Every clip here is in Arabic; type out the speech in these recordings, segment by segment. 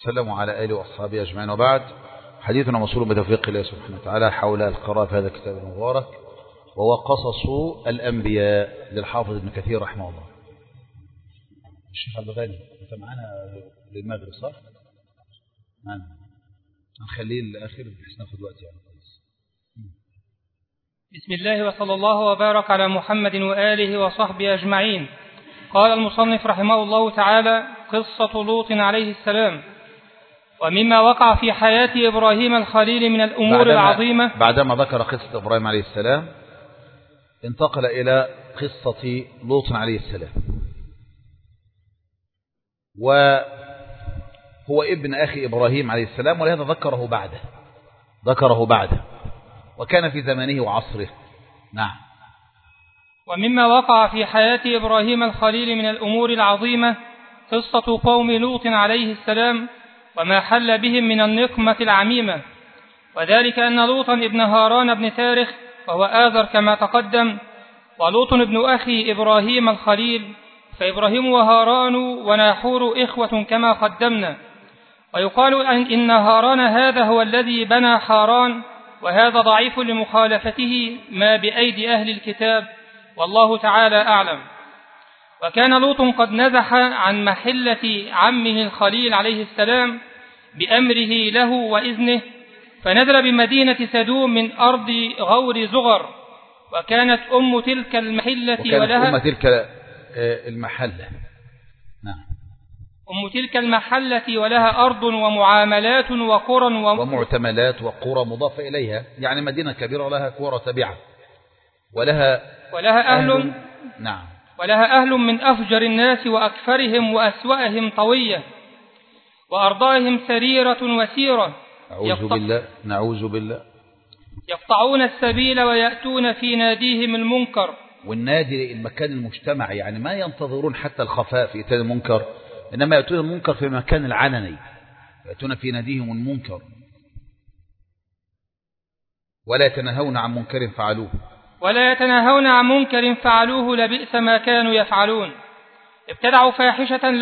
وسلم على آله وأصحابه أجمعين، وبعد. حديثنا موصول بتوفيق الله سبحانه وتعالى حول القراءة في هذا الكتاب المبارك، وهو قصص الأنبياء للحافظ ابن كثير رحمه الله. الشيخ عبد الغني أنت معنا للمغرب صح؟ معنا، هنخليه للآخر بحيث ناخد وقت يعني. بسم الله وصلى الله وبارك على محمد وآله وصحبه أجمعين. قال المصنف رحمه الله تعالى: قصة لوط عليه السلام. ومما وقع في حياة إبراهيم الخليل من الأمور العظيمة. بعدما ذكر قصة إبراهيم عليه السلام انتقل إلى قصة لوط عليه السلام، وهو ابن أخي إبراهيم عليه السلام، ولهذا ذكره بعده وكان في زمانه وعصره. نعم. ومما وقع في حياة إبراهيم الخليل من الأمور العظيمة قصة قوم لوط عليه السلام وما حل بهم من النقمة العميمة، وذلك أن لوطا ابن هاران بن تارخ وهو آذر كما تقدم، ولوط ابن أخي إبراهيم الخليل، فإبراهيم وهاران وناحور إخوة كما قدمنا. ويقال إن هاران هذا هو الذي بنى حاران، وهذا ضعيف لمخالفته ما بأيدي أهل الكتاب، والله تعالى أعلم. وكان لوط قد نزح عن محلة عمه الخليل عليه السلام بأمره له وإذنه، فنزل بمدينة سدوم من أرض غور زغر، وكانت أم تلك المحلة ولها أرض ومعاملات وقرى ومعتملات وقرى مضافة إليها، يعني مدينة كبيرة لها قرى تبعة ولها أهل. نعم. ولها أهل من أفجر الناس وأكفرهم وأسوأهم طوية، وأرضائهم سريرة وسيرة. نعوذ بالله. يقطعون السبيل ويأتون في ناديهم المنكر. والنادي المكان المجتمع، يعني ما ينتظرون حتى الخفاء في إتيان المنكر، إنما يأتون المنكر في مكان العلني، يأتون في ناديهم المنكر ولا يتناهون عن منكر فعلوه لبئس ما كانوا يفعلون. ابتدعوا فاحشة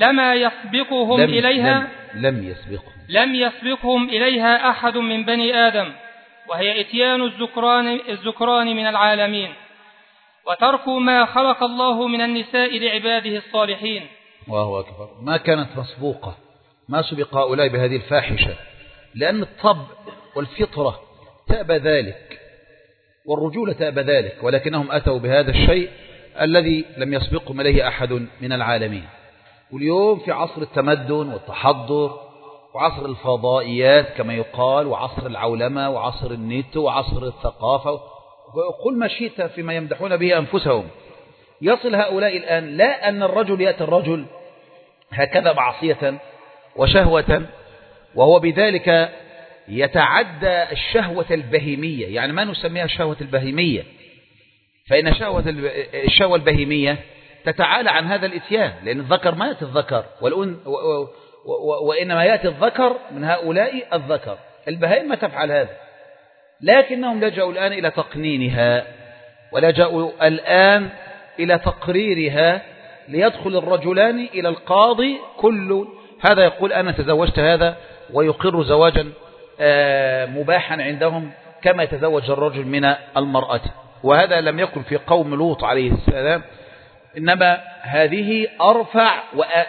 لم يسبقهم إليها أحد من بني آدم، وهي إتيان الذكران من العالمين، وتركوا ما خلق الله من النساء لعباده الصالحين. الله أكبر. ما كانت مسبوقة، ما سبق هؤلاء بهذه الفاحشة، لأن الطبع والفطرة تأبى ذلك والرجولة تأبى ذلك، ولكنهم أتوا بهذا الشيء الذي لم يسبقهم إليه أحد من العالمين. واليوم في عصر التمدن والتحضر وعصر الفضائيات كما يقال، وعصر العولمة وعصر النت وعصر الثقافة، وقل ما شئت فيما يمدحون به أنفسهم، يصل هؤلاء الآن لا أن الرجل يأتي الرجل هكذا معصية وشهوة، وهو بذلك يتعدى الشهوة البهيمية، يعني ما نسميها الشهوة البهيمية، فإن الشهوة البهيمية تتعالى عن هذا الإتيان، لأن الذكر ما يأتي الذكر وإنما يأتي الذكر من هؤلاء الذكر. البهائم ما تفعل هذا، لكنهم لجأوا الآن إلى تقنينها، ولجأوا الآن إلى تقريرها، ليدخل الرجلان إلى القاضي، كل هذا يقول أنا تزوجت هذا، ويقر زواجا مباحا عندهم كما يتزوج الرجل من المرأة. وهذا لم يكن في قوم لوط عليه السلام، إنما هذه أرفع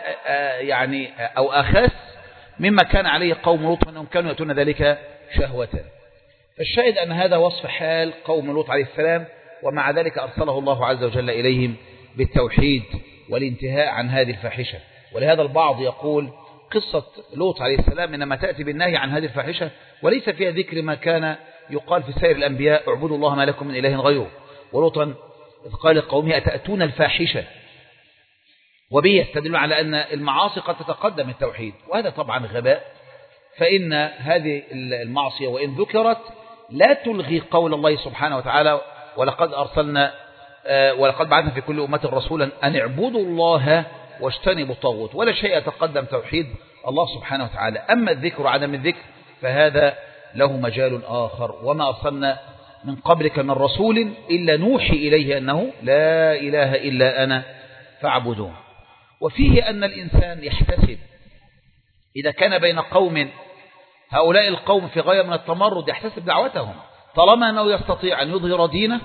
أو أخس مما كان عليه قوم لوط، أنهم كانوا يأتون ذلك شهوة. فالشاهد أن هذا وصف حال قوم لوط عليه السلام، ومع ذلك أرسله الله عز وجل إليهم بالتوحيد والانتهاء عن هذه الفاحشة. ولهذا البعض يقول قصة لوط عليه السلام إنما تأتي بالنهي عن هذه الفاحشة، وليس فيها ذكر ما كان يقال في سائر الأنبياء: اعبدوا الله ما لكم من إله غيره. ولوطا إذ قال لقومه أتأتون الفاحشة، وبه يستدل على أن المعاصي قد تتقدم التوحيد، وهذا طبعا غباء، فإن هذه المعصية وإن ذكرت لا تلغي قول الله سبحانه وتعالى: ولقد بعثنا في كل أمة رسولا أن اعبدوا الله واجتنبوا الطاغوت. ولا شيء يتقدم توحيد الله سبحانه وتعالى. أما الذكر وعدم الذكر فهذا له مجال آخر. وما أرسلنا من قبلك من رسول إلا نوحي إليه أنه لا إله إلا أنا فاعبدون. وفيه أن الإنسان يحتسب إذا كان بين قوم هؤلاء القوم في غاية من التمرد يحتسب دعوتهم طالما أنه يستطيع أن يظهر دينه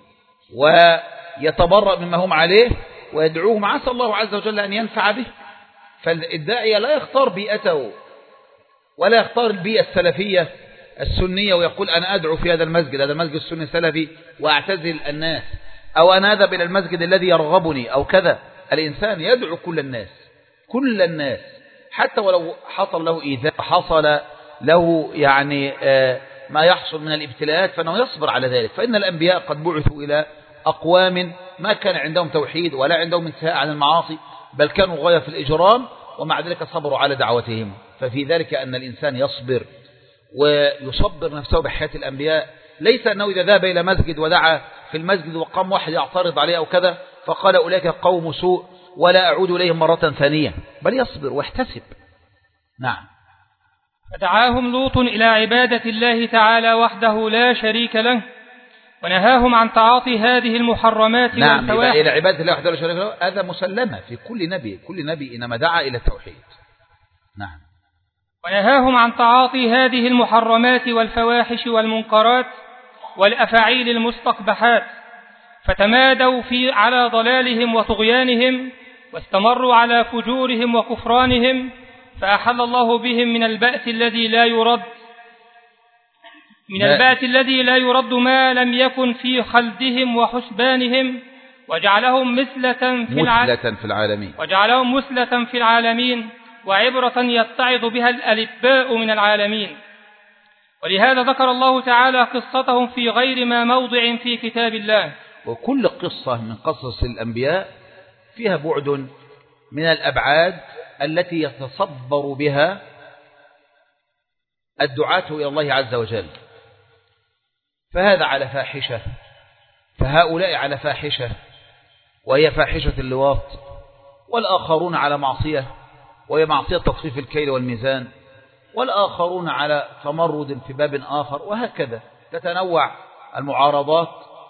ويتبرأ مما هم عليه ويدعوهم، عسى الله عز وجل أن ينفع به. فالداعية لا يختار بيئته ولا يختار البيئة السلفية السنية ويقول أنا أدعو في هذا المسجد، هذا المسجد السني السلفي، وأعتزل الناس، أو أنا أذهب إلى المسجد الذي يرغبني أو كذا. الإنسان يدعو كل الناس، كل الناس، حتى ولو حصل له إيذاء، حصل له يعني ما يحصل من الابتلاءات، فإنه يصبر على ذلك. فإن الأنبياء قد بعثوا إلى أقوام ما كان عندهم توحيد ولا عندهم انتهاء عن المعاصي، بل كانوا غاية في الإجرام، ومع ذلك صبروا على دعوتهم. ففي ذلك أن الإنسان يصبر ويصبر نفسه بحياة الأنبياء، ليس أنه إذا ذهب إلى مسجد ودعا في المسجد وقام واحد يعترض عليه أو كذا فقال أولئك قوم سوء ولا أعود إليهم مرة ثانية، بل يصبر واحتسب. نعم. فدعاهم لوط إلى عبادة الله تعالى وحده لا شريك له، ونهاهم عن تعاطي هذه المحرمات نعم، والفواحش. إلى عبادة الله وحده لا شريك له، هذا مسلمة في كل نبي، كل نبي إنما دعا إلى التوحيد. نعم. ونهاهم عن تعاطي هذه المحرمات والفواحش والمنكرات والأفاعيل المستقبحات، فتمادوا على ضلالهم وطغيانهم، واستمروا على فجورهم وكفرانهم، فأحل الله بهم من البأس الذي لا يرد ما لم يكن في خلدهم وحسبانهم، وجعلهم مثلة في العالمين وعبرة يتعظ بها الألباء من العالمين. ولهذا ذكر الله تعالى قصتهم في غير ما موضع في كتاب الله. وكل قصة من قصص الأنبياء فيها بعد من الأبعاد التي يتصبر بها الدعاة إلى الله عز وجل. فهذا على فاحشة، فهؤلاء على فاحشة وهي فاحشة اللواط، والآخرون على معصية وهي معصية تطفيف الكيل والميزان، والآخرون على تمرد في باب آخر، وهكذا تتنوع المعارضات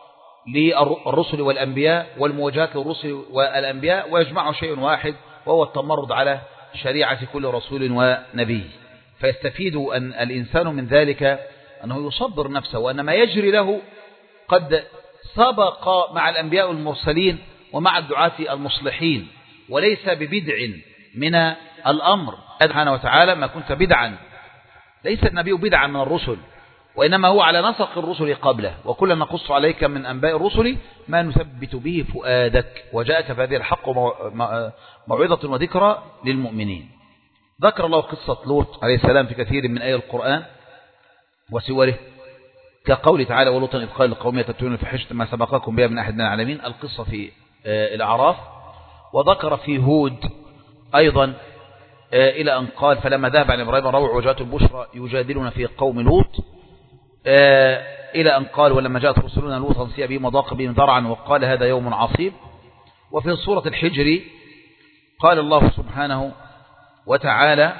للرسل والأنبياء والمواجهات للرسل والأنبياء، ويجمع شيء واحد وهو التمرد على شريعة كل رسول ونبي. فيستفيد أن الإنسان من ذلك أنه يصبر نفسه، وأن ما يجري له قد سبق مع الأنبياء المرسلين ومع الدعاة المصلحين، وليس ببدع من الأمر سبحانه وتعالى. ما كنت بدعا، ليس النبي بدعا من الرسل، وإنما هو على نسق الرسل قبله. وكلا نقص عليك من أنباء الرسل ما نثبت به فؤادك، وجاءك في هذه الحق موعظة وذكرى للمؤمنين. ذكر الله قصة لوط عليه السلام في كثير من آيات القرآن وسوره، كقول تعالى ولوطا إذ قال لقومه تأتون الفاحشة ما سبقكم بها من أحد من العالمين، القصة في الأعراف. وذكر في هود أيضا إلى أن قال فلما ذهب عن إبراهيم روع وجاءته البشرى يجادلنا في قوم لوط، إلى أن قال ولما جاءت رسلنا لوطا سيء بهم وضاق بهم ذرعا وقال هذا يوم عصيب. وفي سورة الحجر قال الله سبحانه وتعالى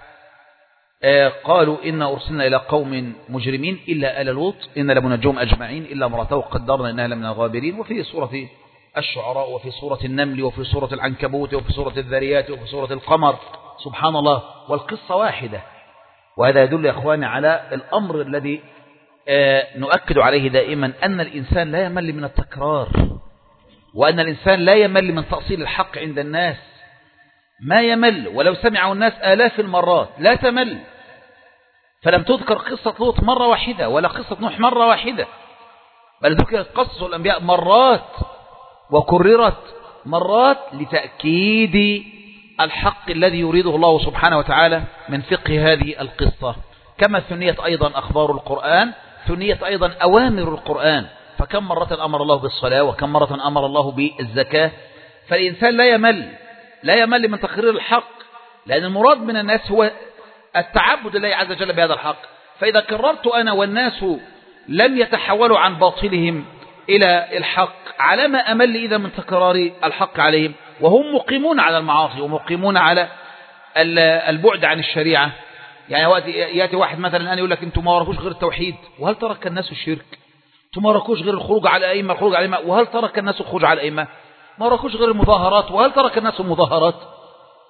قالوا إنا أرسلنا إلى قوم مجرمين إلا آل لوط إنا لمنجوهم أجمعين إلا امرأته قدرنا إنها لمن الغابرين. وفي سورة الشعراء وفي سورة النمل وفي سورة العنكبوت وفي سورة الذريات وفي سورة القمر، سبحان الله، والقصة واحدة. وهذا يدل يا أخواني على الأمر الذي نؤكد عليه دائما، أن الإنسان لا يمل من التكرار، وأن الإنسان لا يمل من تأصيل الحق عند الناس، ما يمل ولو سمعه الناس آلاف المرات لا تمل. فلم تذكر قصة لوط مرة واحدة ولا قصة نوح مرة واحدة، بل ذكرت قصص الأنبياء مرات وكررت مرات لتأكيد الحق الذي يريده الله سبحانه وتعالى من فقه هذه القصة. كما ثنيت أيضا أخبار القرآن، ثنيت أيضا أوامر القرآن، فكم مرة أمر الله بالصلاة وكم مرة أمر الله بالزكاة. فالإنسان لا يمل من تقرير الحق، لأن المراد من الناس هو التعبد لله عز وجل بهذا الحق. فإذا كررت أنا والناس لم يتحولوا عن باطلهم إلى الحق، على ما أمل إذا من تكرار الحق عليهم وهم مقيمون على المعاصي ومقيمون على البعد عن الشريعة. يعني يأتي واحد مثلا الآن يقول لك أنتم ما وراكوش غير التوحيد، وهل ترك الناس الشرك؟ أنتم ما وراكوش غير الخروج على الأئمة، الخروج على الأئمة، وهل ترك الناس الخروج على الأئمة؟ ما وراكوش غير المظاهرات، وهل ترك الناس المظاهرات؟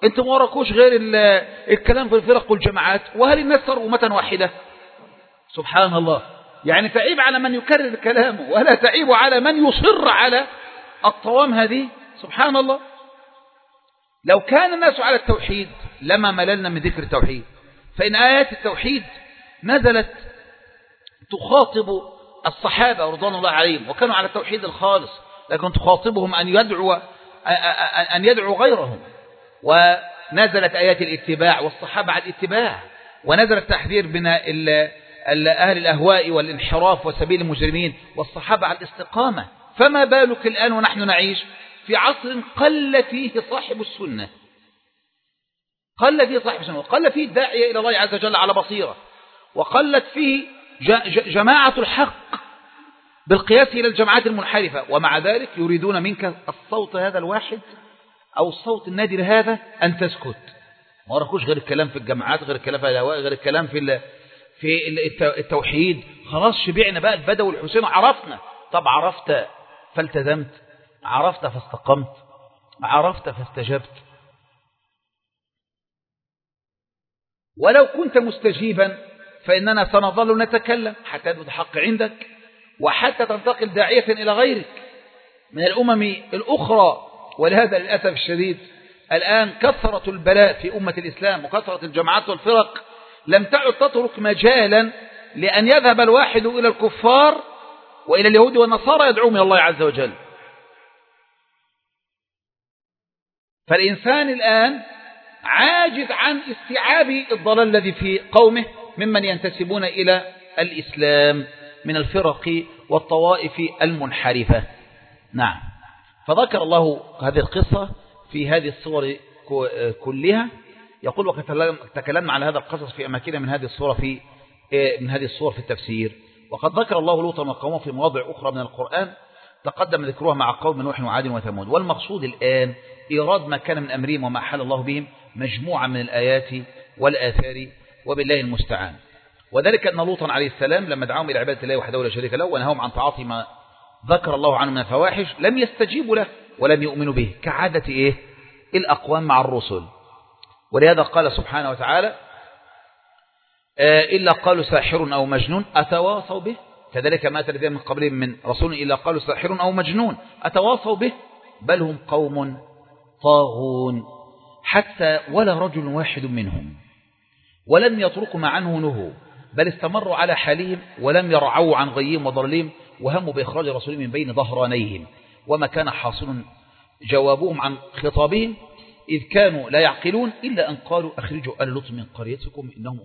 انتم ما وراكوش غير الكلام في الفرق والجماعات، وهل الناس صاروا أمة واحدة؟ سبحان الله. يعني تعيب على من يكرر كلامه ولا تعيب على من يصر على الطوام هذه. سبحان الله. لو كان الناس على التوحيد لما مللنا من ذكر التوحيد، فإن آيات التوحيد نزلت تخاطب الصحابة رضوان الله عليهم وكانوا على التوحيد الخالص، لكن تخاطبهم أن يدعوا غيرهم. ونزلت آيات الاتباع والصحابة على الاتباع، ونزل التحذير من أهل الأهواء والانحراف وسبيل المجرمين، والصحابة على الاستقامة. فما بالك الآن ونحن نعيش في عصر قل فيه صاحب السنة، قل فيه الداعية إلى الله عز وجل على بصيرة، وقلت فيه جماعة الحق بالقياس إلى الجماعات المنحرفة. ومع ذلك يريدون منك الصوت هذا الواحد أو الصوت النادر هذا أن تسكت. ما وراكوش غير الكلام في الجماعات، غير الكلام في الهواء، غير الكلام في التوحيد. خلاص شبعنا بقى البدوي والحسين، عرفنا. طب عرفت فالتزمت، عرفت فاستقمت، عرفت فاستجبت. ولو كنت مستجيبا فإننا سنظل نتكلم حتى يثبت الحق عندك، وحتى تنتقل داعية إلى غيرك من الأمم الأخرى. ولهذا للأسف الشديد الآن كثرة البلاء في أمة الإسلام وكثرة الجماعات والفرق لم تعد تترك مجالا لأن يذهب الواحد إلى الكفار وإلى اليهود والنصارى يدعوهم إلى الله عز وجل. فالإنسان الآن عاجز عن استيعاب الضلال الذي في قومه ممن ينتسبون إلى الإسلام من الفرق والطوائف المنحرفة. نعم. فذكر الله هذه القصة في هذه الصور كلها. يقول وقد تكلمنا على هذا القصص في أماكن من هذه الصور في التفسير. وقد ذكر الله لوطا وقومه في مواضع أخرى من القرآن تقدم ذكرها مع قوم نوح وعاد وثمود. والمقصود الآن إيراد ما كان من أمرهم وما حل الله بهم مجموعة من الآيات والآثار، وبالله المستعان. وذلك أن لوطا عليه السلام لما دعاهم إلى عبادة الله وحده لا شريك له ونهاهم عن تعاطي ما ذكر الله عنه من الفواحش لم يستجيبوا له ولم يؤمنوا به، كعادة الأقوام مع الرسل. ولهذا قال سبحانه وتعالى إلا قالوا ساحر أو مجنون أتواصوا به، كذلك ما أتى من قبلهم من رسول إلا قالوا ساحر أو مجنون أتواصوا به بل هم قوم طاغون. حتى ولا رجل واحد منهم ولم يتركوا ما عنه نهوا بل استمروا على حالهم ولم يرعوا عن غيهم وضلالهم وهموا بإخراج رسولهم من بين ظهرانيهم. وما كان حاصل جوابهم عن خطابهم إذ كانوا لا يعقلون إلا أن قالوا أخرجوا آل لوط من قريتكم إنهم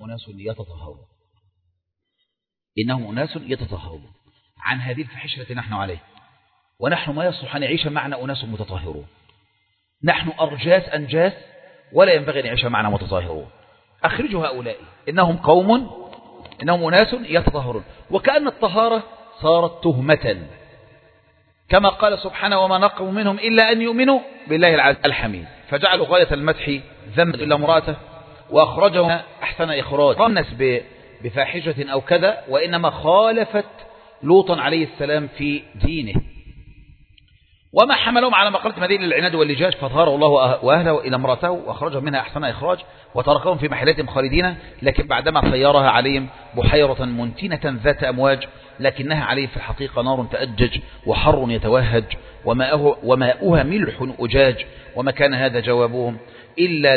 أناس يتطهرون عن هذه الفحشة التي نحن عليه، ونحن ما يصلح أن يعيش معنا أناس متطهرون. نحن أرجاس أنجاس ولا ينبغي أن يعيش معنا متطهرون. أخرجوا هؤلاء إنهم أناس يتطهرون. وكأن الطهارة صارت تهمة كما قال سبحانه وما نقموا منهم إلا أن يؤمنوا بالله الحميد، فجعلوا غاية المدح ذنب إلا امرأته وأخرجها أحسن إخراج. قامنس بفاحشة أو كذا، وإنما خالفت لوطا عليه السلام في دينه. وما حملهم على مقالة مدين للعناد واللجاج فظهره الله وأهله إلى امرأته وأخرجهم منها أحسن إخراج وتركهم في محلاتهم خالدين، لكن بعدما خيرها عليهم بحيرة منتنة ذات أمواج لكنها عليه في الحقيقة نار تأجج وحر يتوهج وماؤها ملح أجاج. وما كان هذا جوابهم إلا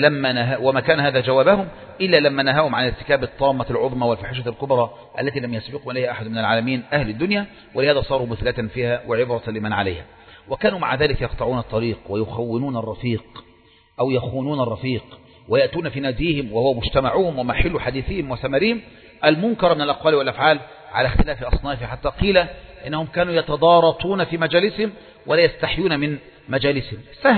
لما نهاهم عن ارتكاب الطامة العظمى والفحشة الكبرى التي لم يسبقوا إليها أحد من العالمين أهل الدنيا، ولهذا صاروا مثلة فيها وعبرة لمن عليها. وكانوا مع ذلك يقطعون الطريق ويخونون الرفيق ويأتون في ناديهم وهو مجتمعهم ومحل حديثهم وسمرهم المنكر من الأقوال والأفعال على اختلاف أصنافه، حتى قيل إنهم كانوا يتضارطون في مجالسهم ولا يستحيون من مجالسهم.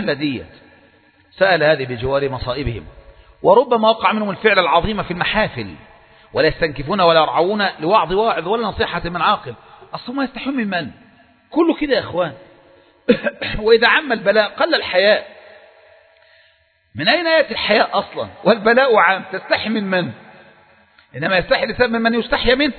سهل هذه بجوار مصائبهم. وربما وقع منهم الفعل العظيم في المحافل ولا يستنكفون ولا يرعون لوعظ واعظ ولا نصيحة من عاقل. أصلا ما يستحيون من من؟ كله كده يا إخوان. وإذا عم البلاء قل الحياء. من أين يأتي الحياء أصلا والبلاء عام؟ تستحي من من؟ إنما يستحي الإنسان من يستحي منه.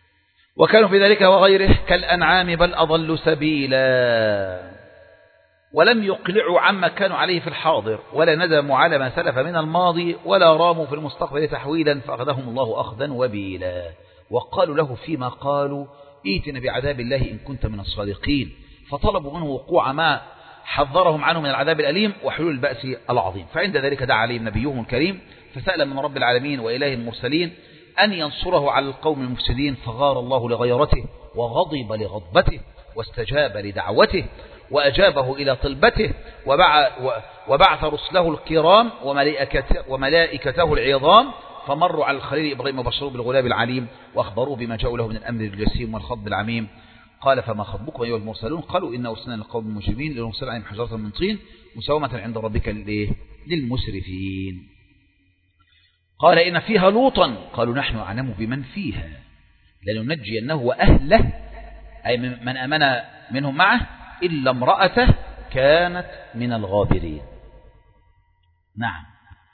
وكانوا في ذلك وغيره كالأنعام بل أضل سبيلا. ولم يقلعوا عما كانوا عليه في الحاضر ولا ندموا على ما سلف من الماضي ولا راموا في المستقبل تحويلا فأخذهم الله أخذا وبيلا. وقالوا له فيما قالوا ائتنا بعذاب الله إن كنت من الصادقين، فطلبوا منه وقوع ما حذرهم عنه من العذاب الأليم وحلول البأس العظيم. فعند ذلك دعا عليهم نبيهم الكريم فسأل من رب العالمين وإله المرسلين أن ينصره على القوم المفسدين، فغار الله لغيرته وغضب لغضبته واستجاب لدعوته وأجابه إلى طلبته وبعث رسله الكرام وملائكته العظام فمروا على الخليل إبراهيم وبشروا بالغلاب العليم وأخبروا بما جاءوا له من الأمر الجسيم والخطب العميم. قال فما خطبكم أيها المرسلون؟ قالوا إنا أرسلنا للقوم المجرمين لنرسل عليهم حجارة من طين مسومة عند ربك للمسرفين. قال إن فيها لوطا قالوا نحن أعلم بمن فيها لننجينه وأهله أي من أمن منهم معه إلا امرأته كانت من الغابرين. نعم.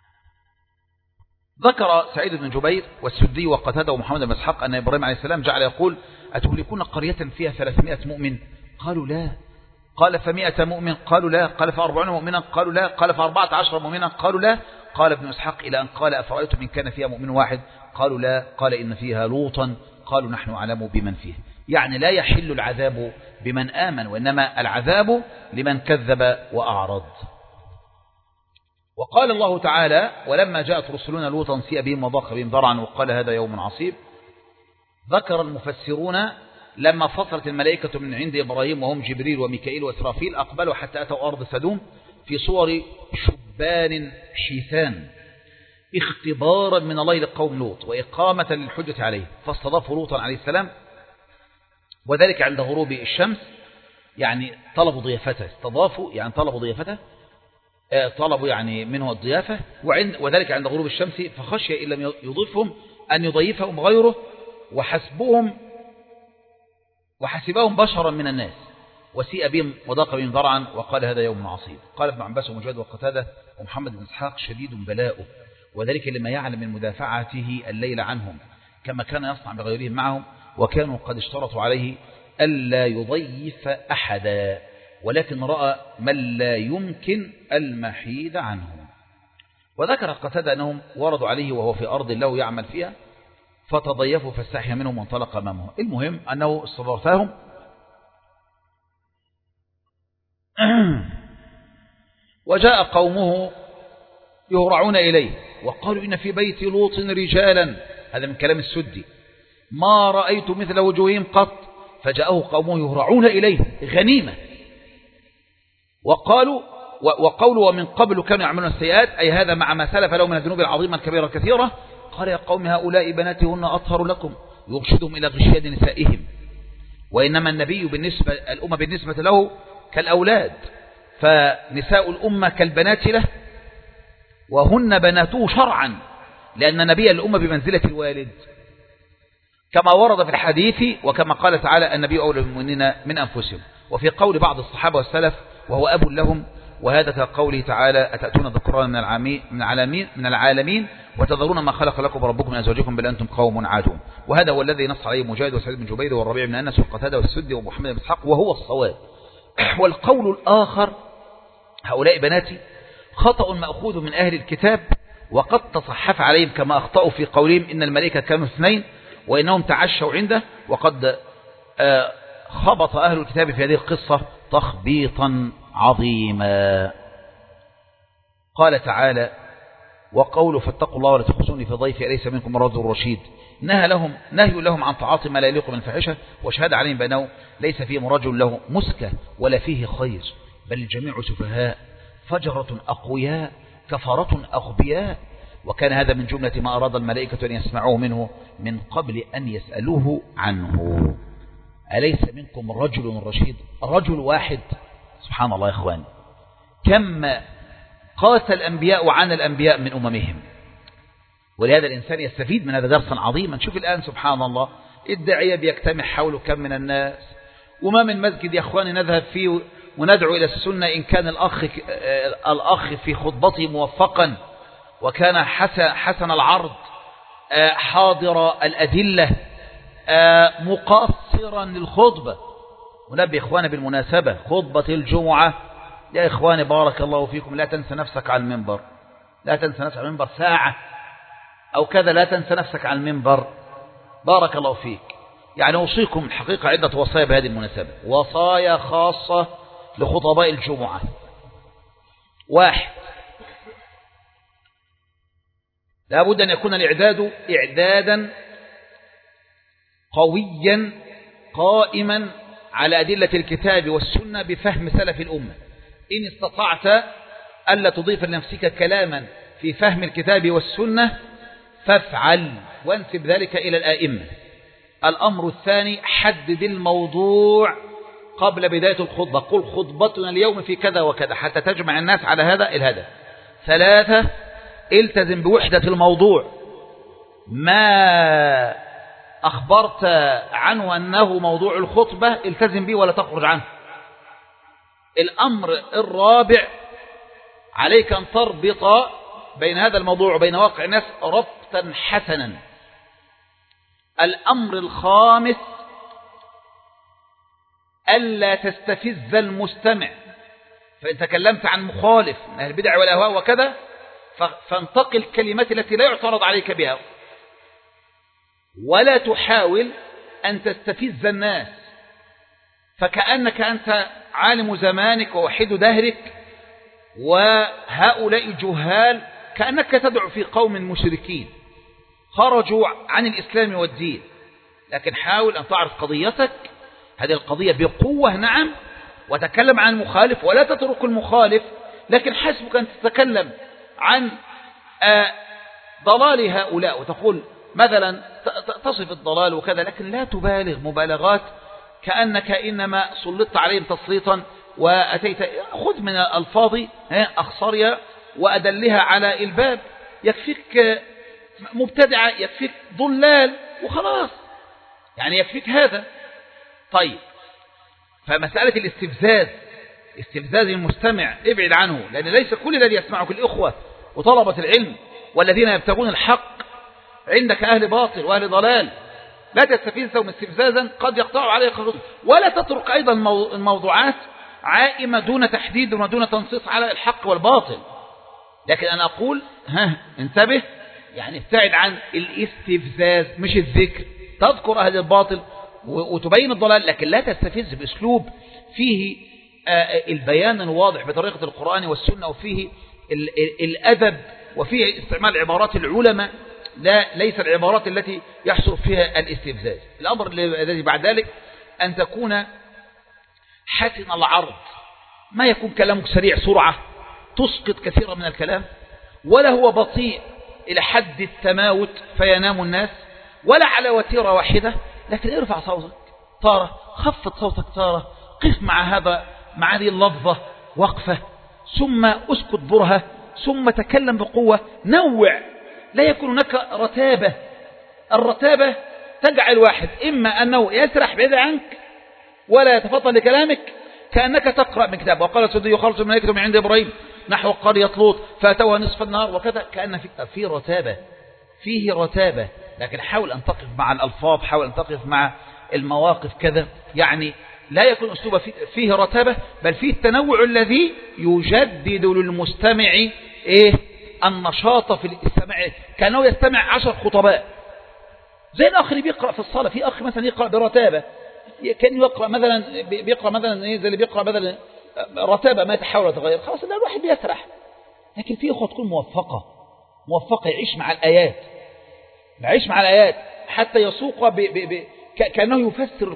ذكر سعيد بن جبير والسدي وقتادة ومحمد بن إسحاق أن إبراهيم عليه السلام جعل يقول أتهلكون قرية فيها 300 مؤمن؟ قالوا لا. قال ف100 مؤمن؟ قالوا لا. قال ف40 مؤمنا؟ قالوا لا. قال ف14 مؤمنا؟ قالوا لا. قال ابن إسحاق إلى أن قال أفرأيتم إن كان فيها مؤمن واحد؟ قالوا لا. قال إن فيها لوطا قالوا نحن أعلم بمن فيه. يعني لا يحل العذاب بمن آمن وإنما العذاب لمن كذب وأعرض. وقال الله تعالى ولما جاءت رسلنا لوطا سيء بهم وضاق بهم ذرعا وقال هذا يوم عصيب. ذكر المفسرون لما فصلت الملائكة من عند إبراهيم وهم جبريل وميكائيل وإسرافيل أقبلوا حتى أتوا أرض سدوم في صور شبان حيثان اختبارا من الله لقوم لوط وإقامة للحجة عليه، فاستضافوا لوطا عليه السلام وذلك عند غروب الشمس، يعني طلبوا ضيافته، استضافوا يعني طلبوا ضيافته، طلبوا يعني منه الضيافة، وذلك عند غروب الشمس، فخشي إن لم يضيفهم أن يضيفهم غيره وحسبهم بشرا من الناس وسيء بهم وضاق بهم ذرعا وقال هذا يوم عصيب. قال ابن عباس ومجاهد وقتادة ومحمد بن إسحاق شديد بلاؤه وذلك لما يعلم من مدافعته الليل عنهم كما كان يصنع بغيرهم معهم، وكانوا قد اشترطوا عليه ألا يضيف أحدا ولكن رأى من لا يمكن المحيد عنه. وذكر قتادة أنهم وردوا عليه وهو في أرض له يعمل فيها فتضيفوا فاستحيا منهم وانطلق أمامه. المهم أنه استضافهم وجاء قومه يهرعون إليه وقالوا إن في بيت لوط رجالا، هذا من كلام السدي، ما رأيت مثل وجوههم قط، فجاءه قومه يهرعون إليه غنيمة. وقولوا ومن قبل كانوا يعملون السيئات، أي هذا مع ما سلف له من الذنوب العظيمة الكبيرة الكثيرة. قال يا قوم هؤلاء بناتي هن أطهر لكم، يرشدهم إلى غشياد نسائهم، وإنما النبي الأمة بالنسبة له كالأولاد، فنساء الأمة كالبنات له وهن بناته شرعا، لأن نبي الأمة بمنزلة الوالد كما ورد في الحديث، وكما قال تعالى النبي أولى بالمؤمنين من أنفسهم. وفي قول بعض الصحابة والسلف وهو أب لهم، وهذا كقوله تعالى أتأتون الذكران من العالمين وتذرون ما خلق لكم ربكم من أزواجكم بل أنتم قوم عادون. وهذا هو الذي نص عليه مجاهد وسعيد بن جبير والربيع بن أنس والقتادة والسدي ومحمد بن إسحاق وهو الصواب. والقول الآخر هؤلاء بناتي خطأ مأخوذ من أهل الكتاب وقد تصحف عليهم كما أخطأوا في قولهم إن الملائكة كانوا اثنين وإنهم تعشوا عنده، وقد خبط أهل الكتاب في هذه القصة تخبيطا عظيما. قال تعالى وقوله فاتقوا الله ولا تخزوني في ضيفي أليس منكم رجل رشيد، نهي لهم عن تعاطي ما لا يليق من الفاحشة، وشهد عليهم بأنه ليس فيهم رجل له مسكة ولا فيه خير، بل الجميع سفهاء فجرة أقوياء كفرة أغبياء. وكان هذا من جملة ما أراد الملائكة أن يسمعوه منه من قبل أن يسألوه عنه. أليس منكم رجل رشيد، رجل واحد. سبحان الله يا إخوان، كم قاس الأنبياء عن الأنبياء من أممهم. ولهذا الإنسان يستفيد من هذا درسا عظيما. نشوف الآن سبحان الله الداعية بيجتمع حوله كم من الناس، وما من مسجد يا إخواني نذهب فيه وندعو إلى السنة إن كان الأخ في خطبته موفقا وكان حسن العرض حاضر الأدلة مقصرا للخطبة. ونبي إخوانا بالمناسبة خطبة الجمعة يا إخواني بارك الله فيكم لا تنسى نفسك على المنبر، لا تنسى نفسك على المنبر ساعة أو كذا، لا تنسى نفسك على المنبر. بارك الله فيك. يعني أوصيكم الحقيقة عدة وصايا بهذه المناسبة، وصايا خاصة لخطباء الجمعة. 1، لا بد أن يكون الإعداد إعدادا قويا قائما على أدلة الكتاب والسنة بفهم سلف الأمة. إن استطعت ألا تضيف لنفسك كلاما في فهم الكتاب والسنة فافعل، وانسب ذلك إلى الآئمة. الأمر الثاني، حدد الموضوع قبل بداية الخطبة. قل خطبتنا اليوم في كذا وكذا حتى تجمع الناس على هذا الهدف. 3، التزم بوحدة الموضوع. ما أخبرت عنه أنه موضوع الخطبة التزم به ولا تخرج عنه. الأمر الرابع، عليك أن تربط بين هذا الموضوع وبين واقع الناس ربطا حسنا. الأمر الخامس، ألا تستفز المستمع. فإن تكلمت عن مخالف من أهل البدع والأهواء وكذا فانتقل الكلمات التي لا يعترض عليك بها، ولا تحاول أن تستفز الناس فكأنك أنت عالم زمانك ووحيد دهرك وهؤلاء جهال، كأنك تدعو في قوم مشركين خرجوا عن الإسلام والدين. لكن حاول أن تعرف قضيتك، هذه القضية بقوة نعم، وتكلم عن المخالف ولا تترك المخالف، لكن حسبك أن تتكلم عن ضلال هؤلاء وتقول مثلا تصف الضلال وكذا، لكن لا تبالغ مبالغات كأنك إنما سلطت عليهم تسليطا وأتيت. خذ من الألفاظ أخصريا وأدلها على الباب، يكفيك مبتدعة، يكفيك ضلال وخلاص، يعني يكفيك هذا. طيب، فمسألة استفزاز المستمع ابعد عنه، لأن ليس كل الذي يسمعك الإخوة وطلبة العلم والذين يبتغون الحق، عندك أهل باطل وأهل ضلال، لا تستفزهم استفزازا قد يقطع عليك خطوة. ولا تترك أيضا الموضوعات عائمة دون تحديد ودون تنصيص على الحق والباطل. لكن أنا أقول انتبه، يعني ابتعد عن الاستفزاز مش الذكر. تذكر أهل الباطل وتبين الضلال، لكن لا تستفز بأسلوب فيه البيان الواضح بطريقة القرآن والسنة، وفيه الأدب، وفيه استعمال عبارات العلماء، ليس العبارات التي يحصل فيها الاستفزاز. الأمر الذي بعد ذلك أن تكون حسن العرض، ما يكون كلامك سريع سرعة تسقط كثيرا من الكلام، ولا هو بطيء إلى حد التماوت فينام الناس، ولا على وتيرة واحدة، لكن ارفع صوتك تارة، خفض صوتك تارة، قف مع هذه اللفظة وقفة، ثم اسكت برهة، ثم تكلم بقوة، نوع، لا يكون هناك رتابة. الرتابة تجعل واحد إما أنه يسرح بعيد عنك ولا يتفضل لكلامك كأنك تقرأ من كتاب. وقال السدي خلص الملائكة من عند إبراهيم نحو قرية لوط فأتوها نصف النهار وكذا، كأن فيه رتابة. لكن حاول أن تقف مع الألفاظ، حاول أن تقف مع المواقف كذا، يعني لا يكون أسلوب فيه رتابة، بل فيه التنوع الذي يجدد للمستمع النشاط في الاستماع، كأنه يستمع 10 خطباء. زي الأخ اللي بيقرأ في الصلاة، في أخ مثلا يقرأ برتابة، كان يقرأ مثلا زي اللي بيقرأ مثلا رتابة ما يتحول ويتغير، خلاص ده الواحد بيسرح. لكن في أخوة تكون موفقة يعيش مع الآيات حتى يسوق كأنه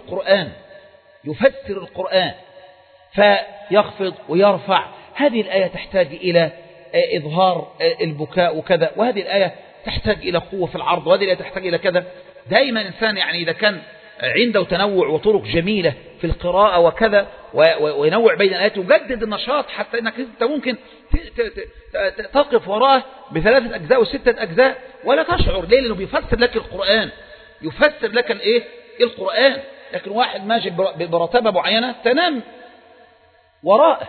يفسر القرآن فيخفض ويرفع. هذه الآية تحتاج إلى إظهار البكاء وكذا، وهذه الآية تحتاج إلى قوة في العرض، وهذه الآية تحتاج إلى كذا. دائما إنسان يعني إذا كان عنده تنوع وطرق جميلة في القراءة وكذا، وينوع بين الآيات، يجدد النشاط حتى أنك أنت ممكن تقف وراه ب3 أجزاء و6 أجزاء ولا تشعر. ليه؟ لأنه بيفسر لك القرآن، يفسر لك القرآن. لكن واحد ماشي برتابة معينة تنام وراءه.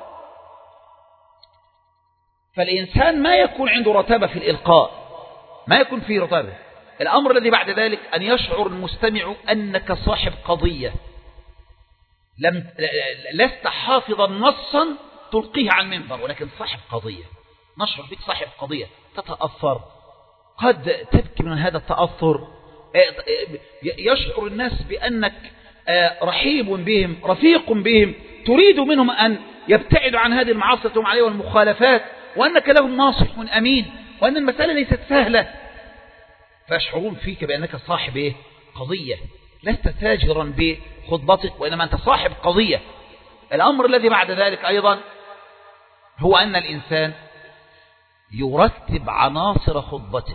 فالإنسان ما يكون عنده رتابة في الإلقاء، ما يكون فيه رتابة. الأمر الذي بعد ذلك أن يشعر المستمع أنك صاحب قضية، لست حافظا نصا تلقيه على المنبر، ولكن صاحب قضية، نشر بك صاحب قضية تتأثر، قد تبكي من هذا التأثر، يشعر الناس بأنك رحيب بهم، رفيق بهم، تريد منهم أن يبتعدوا عن هذه المعاصي التي هم عليها والمخالفات، وأنك لهم ناصح أمين، وأن المسألة ليست سهلة، فيشعرون فيك بأنك صاحب قضية، لست تاجرا بخطبتك، وإنما أنت صاحب قضية. الأمر الذي بعد ذلك أيضا هو أن الإنسان يرتب عناصر خطبته.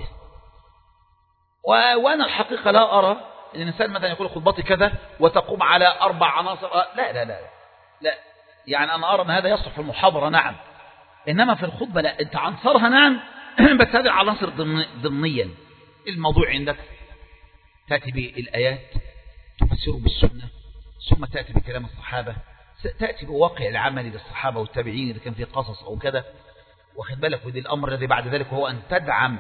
وأنا الحقيقة لا أرى أن الإنسان مثلا يقول خطبتي كذا وتقوم على 4 عناصر، لا لا لا لا، يعني أنا أرى أن هذا يصح في المحاضرة نعم، إنما في الخطبة لا، أنت عنصرها نعم بس هذه العناصر ضمنيا. الموضوع عندك تأتي بالآيات تفسره بالسنة، ثم تأتي بكلام الصحابة، تأتي بواقع العمل للصحابة والتابعين إذا كان في قصص أو كذا، واخد بالك. ودي الأمر الذي بعد ذلك هو أن تدعم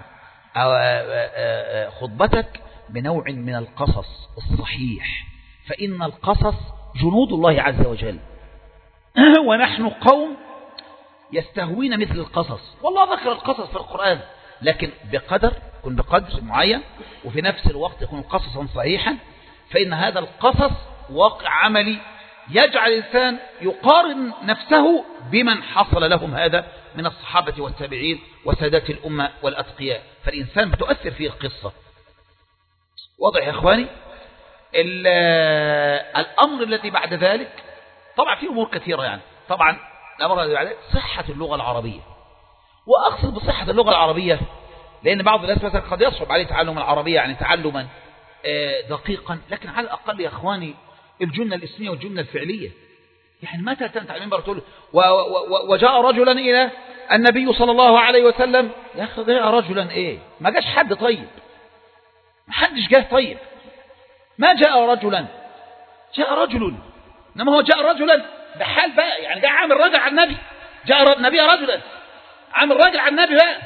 خطبتك بنوع من القصص الصحيح، فإن القصص جنود الله عز وجل ونحن قوم يستهوين مثل القصص، والله ذكر القصص في القرآن، لكن يكون بقدر معين، وفي نفس الوقت يكون قصصا صحيحا، فإن هذا القصص واقع عملي يجعل الإنسان يقارن نفسه بمن حصل لهم هذا من الصحابة والتابعين وسادات الأمة والأتقياء، فالإنسان بتؤثر فيه القصة. واضح يا إخواني؟ الأمر الذي بعد ذلك طبعا فيه أمور كثيرة، يعني طبعا الأمر الذي بعد ذلك صحة اللغة العربية. وأقصد بصحة اللغة العربية لأن بعض الناس مثلا قد يصعب عليه تعلم العربية، يعني تعلما دقيقا، لكن على الأقل يا إخواني الجملة الاسمية والجملة الفعلية. يعني متى تنتهي المنبر تقول وجاء رجلا إلى النبي صلى الله عليه وسلم، يا أخي جاء رجلا إيه؟ ما جاش حد طيب، ما حدش جاه طيب، ما جاء رجلا، جاء رجل، إنما هو جاء رجلا بحال بقى، يعني جاء عامل رجل على النبي، جاء النبي رجلا عامل رجل على النبي بقى،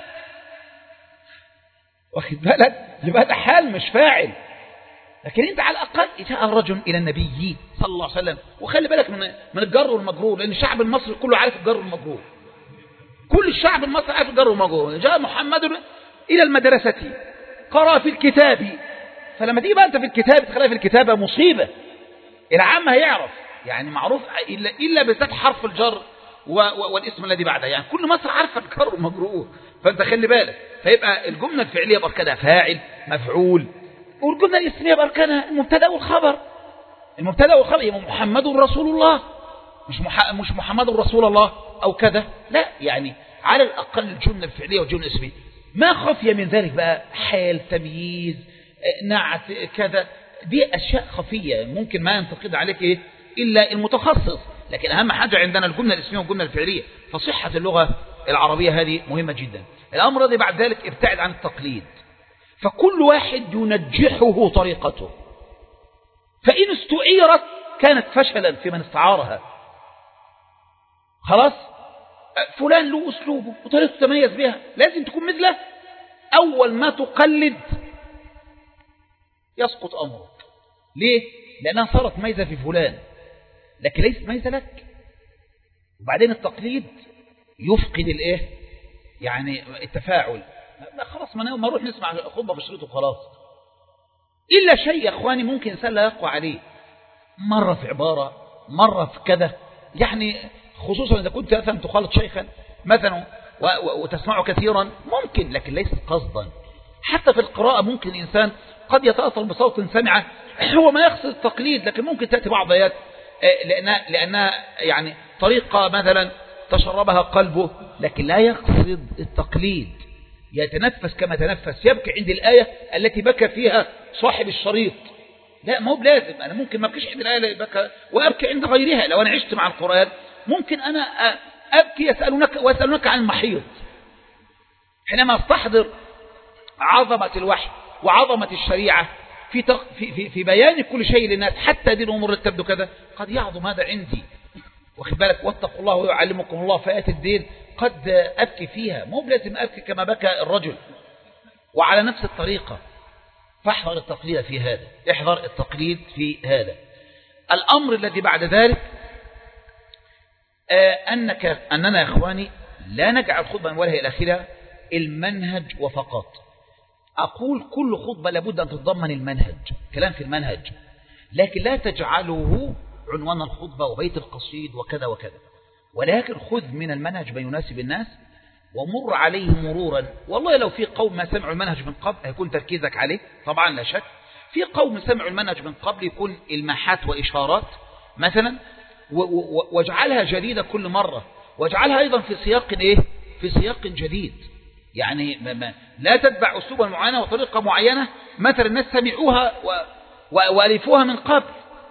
واخد بالك؟ يبقى ده حال مش فاعل. لكن انت على الأقل جاء رجل إلى النبي صلى الله عليه وسلم. وخلي بالك من الجر والمجرور، لأن الشعب المصري كله عارف الجر والمجرور، كل الشعب المصري عارف الجر والمجرور. جاء محمد إلى المدرسة قرأ في الكتاب، فلما تيجي بقى أنت في الكتاب تخليها في الكتابة مصيبة، العام هيعرف، يعني معروف إلا بذات حرف الجر والاسم الذي بعدها، يعني كل مصر عارفة الجر والمجرور، فأنت خلي بالك. فيبقى الجملة الفعلية بأركانها فاعل مفعول، والجملة الاسمية بأركانها المبتدأ والخبر. المبتدأ والخبر يبقى محمد رسول الله، مش محمد رسول الله أو كذا، لا، يعني على الأقل الجملة الفعلية والجملة الاسمية. ما خفي من ذلك بقى حال، تمييز، نعت، كذا، دي أشياء خفية ممكن ما ينتقد عليك إيه إلا المتخصص، لكن أهم حاجة عندنا الجملة الاسمية والجملة الفعلية. فصحة اللغة العربية هذه مهمة جدا. الأمر الذي بعد ذلك ابتعد عن التقليد، فكل واحد ينجحه طريقته، فإن استعيرت كانت فشلا في من استعارها. خلاص، فلان له أسلوبه وطريقته تميز بها، لازم تكون مثله. أول ما تقلد يسقط أمرك. ليه؟ لأنها صارت ميزة في فلان لكن ليست ميزة لك. وبعدين التقليد يفقد الايه، يعني التفاعل. خلاص ما نروح نسمع خطبة في شريط وخلاص. إلا شيء يا أخواني ممكن إنسان لا يقوى عليه، مرة في عبارة، مرة في كذا، يعني خصوصا إذا كنت مثلا تخالط شيخا مثلا وتسمعه كثيرا ممكن، لكن ليس قصدا. حتى في القراءة ممكن إنسان قد يتأثر بصوت سمعه، هو ما يقصد التقليد، لكن ممكن تأتي بعض آيات لأنها يعني طريقة مثلا تشربها قلبه، لكن لا يقصد التقليد، يتنفس كما تنفس، يبكي عند الآية التي بكى فيها صاحب الشريط. لا، ما هو بلازم، أنا ممكن ما أبكيش عند الآية اللي بكى وأبكي عند غيرها. لو أنا عشت مع القرآن ممكن أنا أبكي ويسألونك عن المحيض، حينما استحضر عظمة الوحي وعظمة الشريعة في بيان كل شيء للناس، حتى دي الأمور التي تبدو كذا قد يعظم هذا عندي، واخد بالك، واتقوا الله ويعلمكم الله. فآيات الدين قد أبكي فيها، مو لازم أبكي كما بكى الرجل. وعلى نفس الطريقة فاحذر التقليد في هذا، احذر التقليد في هذا. الأمر الذي بعد ذلك أننا يا إخواني لا نجعل خطبة من أولها إلى آخرها المنهج وفقط. أقول كل خطبة لابد أن تتضمن المنهج، كلام في المنهج، لكن لا تجعله عنوان الخطبة وبيت القصيد وكذا وكذا، ولكن خذ من المنهج ما يناسب الناس ومر عليه مرورا. والله لو في قوم ما سمعوا المنهج من قبل هيكون تركيزك عليه طبعا لا شك. في قوم سمعوا المنهج من قبل يكون الماحات وإشارات مثلا، واجعلها جديدة كل مرة، واجعلها أيضا في سياق إيه؟ في سياق جديد. يعني لا تتبع أسلوبا معينة وطريقة معينة مثلا الناس سمعوها وألفوها من قبل.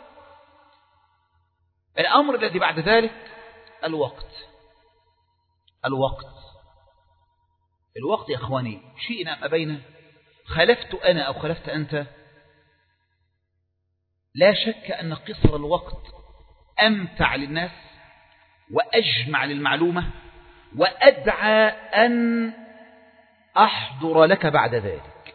الأمر الذي بعد ذلك الوقت يا أخواني شئنا ما بينه، خلفت أنا أو خلفت أنت، لا شك أن قصر الوقت أمتع للناس وأجمع للمعلومة وأدعى أن أحضر لك بعد ذلك.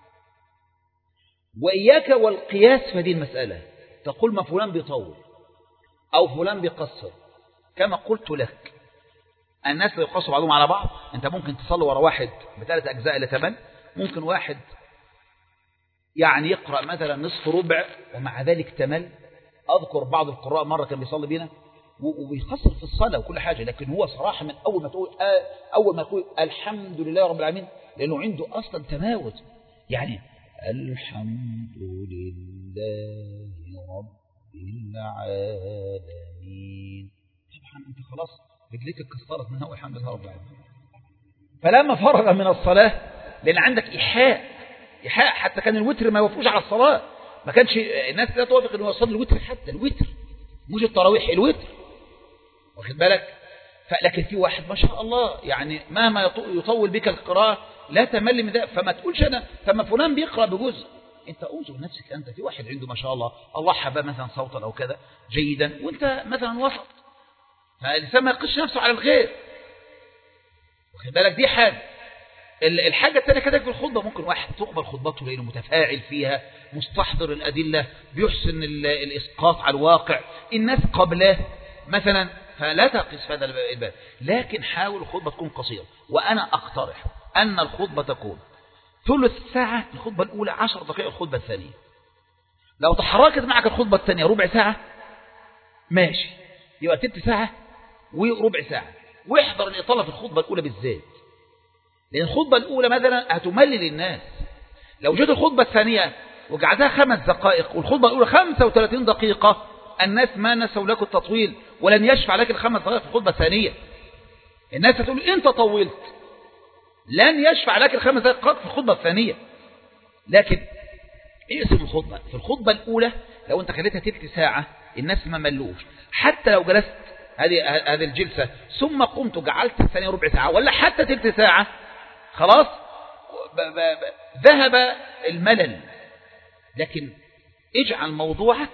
وإياك والقياس في هذه المسألة، تقول ما فلان بيطول أو فلان بيقصر. كما قلت لك الناس يقصوا بعضهم على بعض. أنت ممكن تصلي ورا واحد ب3 أجزاء إلى 8، ممكن واحد يعني يقرأ مثلا نصف ربع ومع ذلك تمل. أذكر بعض القراء مرة كان بيصلي بينا وبيخسر في الصلاة وكل حاجة، لكن هو صراحة من أول ما تقول الحمد لله رب العالمين، لأنه عنده أصلا تماوت، يعني الحمد لله رب العالمين. طبعا أنت خلاص رجليك اتكسرت من هو الحمد لله رب العالمين. فلما فرغ من الصلاة، لأن عندك إيحاء حتى كان الوتر ما يوافقوش على الصلاة، ما كانش الناس لا توافق أنه يصلي الوتر، حتى الوتر مش التراويح، الوتر، واخد بالك. لكن في واحد ما شاء الله يعني مهما يطول بك القراءة لا تمل من ذلك. فما تقولش أنا فما فلان بيقرأ بجزء، أنت أوزن نفسك. أنت في واحد عنده ما شاء الله حبا مثلا صوتا أو كذا جيدا وأنت مثلا وسط، فالإنسان ما يقش نفسه على الغير، واخد بالك. دي حاجة. الحاجة الثانية كذلك في الخطبة، ممكن واحد تقبل خطبته لأنه متفاعل فيها، مستحضر الأدلة، بيحسن الإسقاط على الواقع، الناس قبله مثلا، فلا تقس في هذا الباب. لكن حاول الخطبة تكون قصيرة. وأنا أقترح أن الخطبة تكون ثلث ساعة الخطبة الأولى، 10 دقائق الخطبة الثانية. لو تحركت معك الخطبة الثانية ربع ساعة ماشي، يبقى تلت ساعة وربع ساعة. واحضر الإطالة في الخطبة الأولى بالذات، لأن الخطبة الأولى مثلا هتملل الناس. لو جيت الخطبة الثانية وقعدها 5 دقائق والخطبة الأولى 35 دقيقة، الناس ما نسوا لك التطويل ولن يشفع لك ال5 دقائق في الخطبة الثانية. الناس هتقول أنت طولت، لن يشفع لك ال5 دقائق في الخطبة الثانية. لكن اقسم الخطبة. في الخطبة الأولى لو أنت خليتها تلت ساعة الناس ما ملوش، حتى لو جلست هذه الجلسة ثم قمت وجعلت الثانية ربع ساعة ولا حتى تلت ساعة، خلاص ذهب الملل. لكن اجعل موضوعك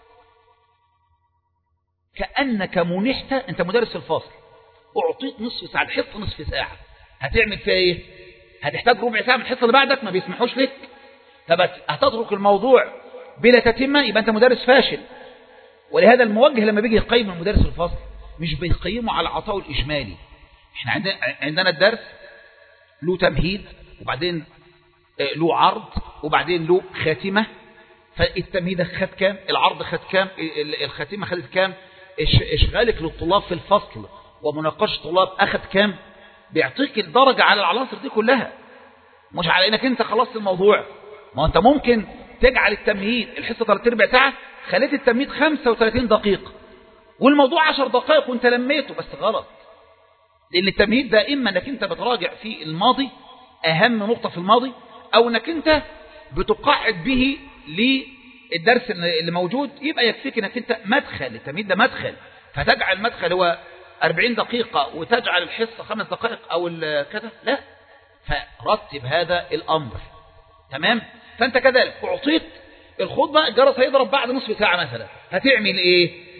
كأنك منحت، أنت مدرس الفاصل، أعطيت نصف ساعة، الحصة نصف ساعة، هتعمل فيها إيه؟ هتحتاج ربع ساعة من الحصة اللي بعدك ما بيسمحوش لك، هتترك الموضوع بلا تتمة، يبقى أنت مدرس فاشل. ولهذا الموجه لما بيجي يقيم المدرس الفاصل مش بيقيمه على عطاءه الإجمالي. احنا عندنا الدرس له تمهيد، وبعدين له عرض، وبعدين له خاتمة. فالتمهيد خد كام، العرض خد كام، الخاتمة خدت كام، اشغالك للطلاب في الفصل ومناقشة الطلاب أخذ كام. بيعطيك الدرجة على العناصر دي كلها، مش على انك انت خلصت الموضوع. ما انت ممكن تجعل التمهيد الحصة 3/4 ساعة، خليت التمهيد 35 دقيقة والموضوع 10 دقائق وانت لميته، بس غلط. لأن التمهيد ده إما أنك أنت بتراجع في الماضي أهم نقطة في الماضي، أو أنك أنت بتقعد به للدرس اللي موجود، يبقى يكفيك أنك أنت مدخل. التمهيد ده مدخل، فتجعل المدخل هو 40 دقيقة وتجعل الحصة 5 دقائق أو كذا، لا. فرتب هذا الأمر، تمام. فأنت كذلك أعطيت الخطبة الجرس هيضرب بعد نصف ساعة مثلا، هتعمل إيه؟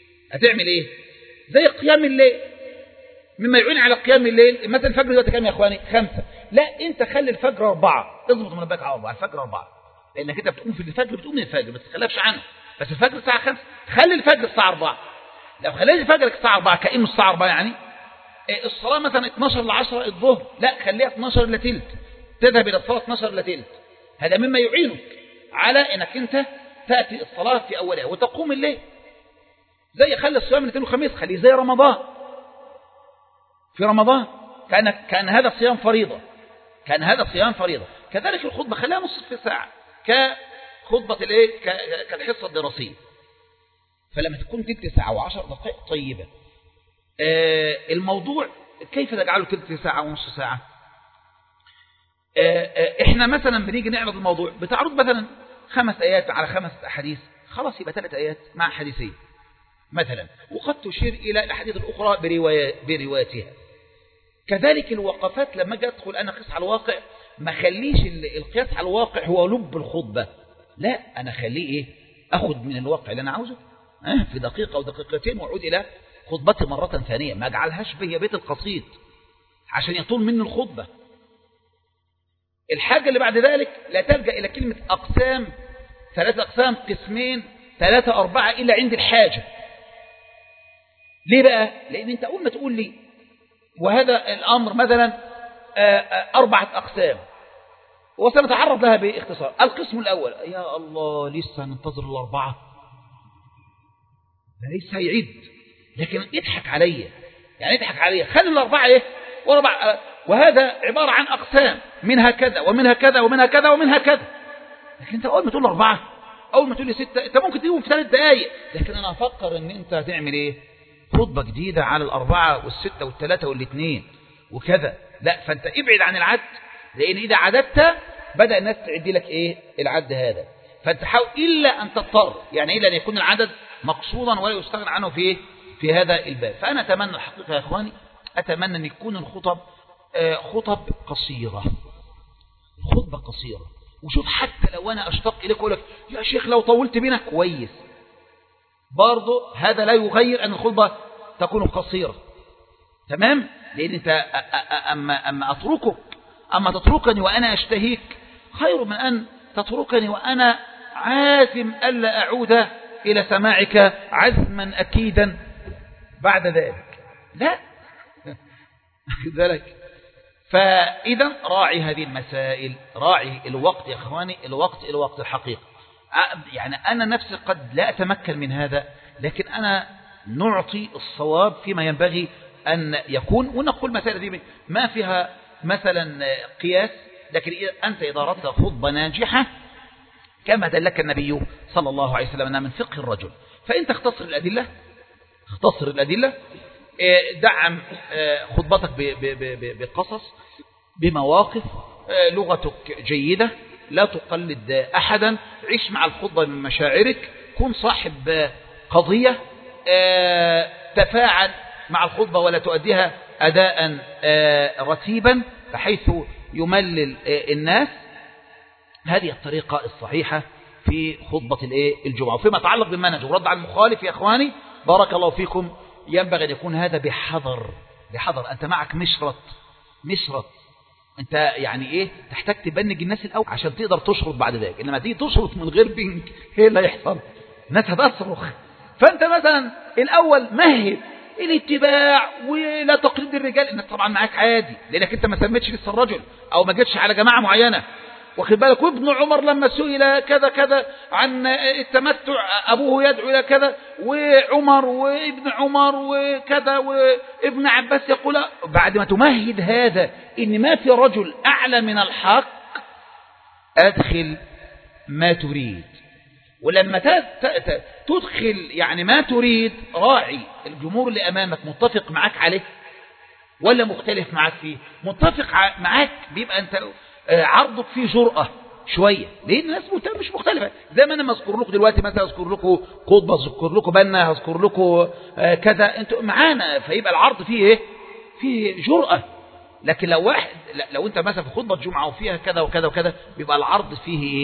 زي قيام الليل، مما يعين على قيام الليل. مثلا الفجر دلوقتي كام يا اخواني؟ 5. لا، انت خلي الفجر 4، اضبط منبهك على 4، الفجر 4، لانك انت بتقوم في الفجر، بتقوم من الفجر ما تتخلفش عنه. بس الفجر الساعه 5، خلي الفجر الساعه 4. لو خليت فجرك الساعة 4 كأنه الساعة 4 يعني الصلاة مثلا 12 ل10 الظهر، لا خليها 12 إلا تلت، تذهب إلى الصلاة 12 إلا تلت. هذا مما يعينك على أنك أنت تأتي الصلاة في أولها وتقوم الليل. زي خلي الصيام الاثنين والخميس، خليه زي رمضان. في رمضان كان هذا صيام فريضة، كان هذا صيام فريضة. كذلك الخطبة خليها نصف ساعة كخطبة كالحصة الدراسية. فلما تكون تلت ساعة و10 دقائق طيبة. الموضوع كيف تجعله تلت ساعة ونص ساعة؟ احنا مثلا بنيجي نعرض الموضوع، بتعرض مثلا 5 آيات على 5 أحاديث، خلاص يبقى 3 آيات مع حديثين مثلا، وقد تشير إلى الأحاديث الأخرى برواياتها. كذلك الوقفات، لما أجي أدخل أنا قيس على الواقع، ما خليش القياس على الواقع هو لب الخطبة، لا أنا خليه إيه، أخذ من الواقع اللي أنا عاوزه في دقيقة أو دقيقتين وأعود إلى خطبتي مرة ثانية، ما أجعلهاش بهي بيت القصيد عشان يطول مني الخطبة. الحاجة اللي بعد ذلك لا تلجأ إلى كلمة أقسام، 3 أقسام، قسمين، 3 4 إلا عند الحاجة. ليه بقى؟ لأن أنت أول ما تقول لي وهذا الأمر مثلا 4 أقسام وسنتعرض لها باختصار. القسم الأول، يا الله لسه ننتظر 4، ده لسه هيعيد، لكن اضحك عليا، يعني اضحك عليا، خلي 4 إيه وربع، وهذا عبارة عن أقسام، منها كذا ومنها كذا ومنها كذا ومنها كذا. لكن أنت أول ما تقول 4، أول ما تقول لي 6، أنت ممكن تقول في 3 دقايق، لكن أنا أفكر أن أنت هتعمل إيه، خطبة جديدة على 4 وال6 وال3 وال2 وكذا. لا، فأنت ابعد عن العد، لأن إذا عددت بدأ الناس تعد لك إيه العد هذا. فأنت حاول إلا أن تضطر، يعني إلا أن يكون العدد مقصودا ولا يستغنى عنه في هذا الباب. فأنا أتمنى الحقيقة يا إخواني، أتمنى أن يكون الخطب خطب قصيرة، خطبة قصيرة. وشوف حتى لو أنا أشتاق إليك أقول لك يا شيخ لو طولت بينا كويس، برضو هذا لا يغير أن الخطبة تكون قصيرة، تمام؟ لأن أنت أما تتركني وأنا أشتهيك خير من أن تتركني وأنا عازم ألا أعود إلى سماعك عزما أكيدا بعد ذلك. لا ذلك. فإذا راعي هذه المسائل، راعي الوقت يا إخواني، الوقت الحقيقي. يعني أنا نفسي قد لا أتمكن من هذا، لكن أنا نعطي الصواب فيما ينبغي أن يكون، ونقول مسائل دي ما فيها مثلا قياس، لكن أنت إذا أردت خطبة ناجحة كما دلك النبي صلى الله عليه وسلم أنها من فقه الرجل، فأنت اختصر الأدلة، دعم خطبتك بقصص، بمواقف، لغتك جيدة، لا تقلد أحدا، عيش مع الخطبة من مشاعرك، كن صاحب قضية، تفاعل مع الخطبة ولا تؤديها أداء رتيبا بحيث يملل الناس. هذه الطريقة الصحيحة في خطبة الجمعة. وفيما يتعلق بالمنهج ورد على المخالف يا إخواني بارك الله فيكم، ينبغي أن يكون هذا بحذر. أنت معك مشرط، أنت يعني إيه تحتاج تبنج الناس الأول عشان تقدر تشرط بعد ذلك. إنما تيجي تشرط من غير بنج إيه اللي هيحصل؟ الناس هتصرخ. فأنت مثلا الأول مهد الاتباع ولا تقليد الرجال، إنك طبعا معاك عادي لأنك أنت ما سميتش لسه الرجل أو ما جتش على جماعة معينة، واخد بالك. وابن عمر لما سئل كذا عن التمتع أبوه يدعو إلى كذا، وعمر وابن عمر وكذا، وابن عباس يقول بعد ما تمهد هذا إن ما في رجل أعلى من الحق أدخل ما تريد. ولما تدخل يعني ما تريد راعي الجمهور اللي أمامك متفق معك عليه ولا مختلف معك فيه. متفق معك بيبقى أنت عرضك فيه جرأة شوية، لأن الناس مش مختلفة. زي ما أنا ما أذكر لكم دلوقتي مثلا، أذكر لكم قطبة، أذكر لكم بنا، أذكر لكم كذا، أنتوا معانا، فيبقى العرض فيه إيه؟ فيه جرأة. لكن لو أنت مثلا في خطبة جمعة وفيها كذا وكذا وكذا، بيبقى العرض فيه إيه؟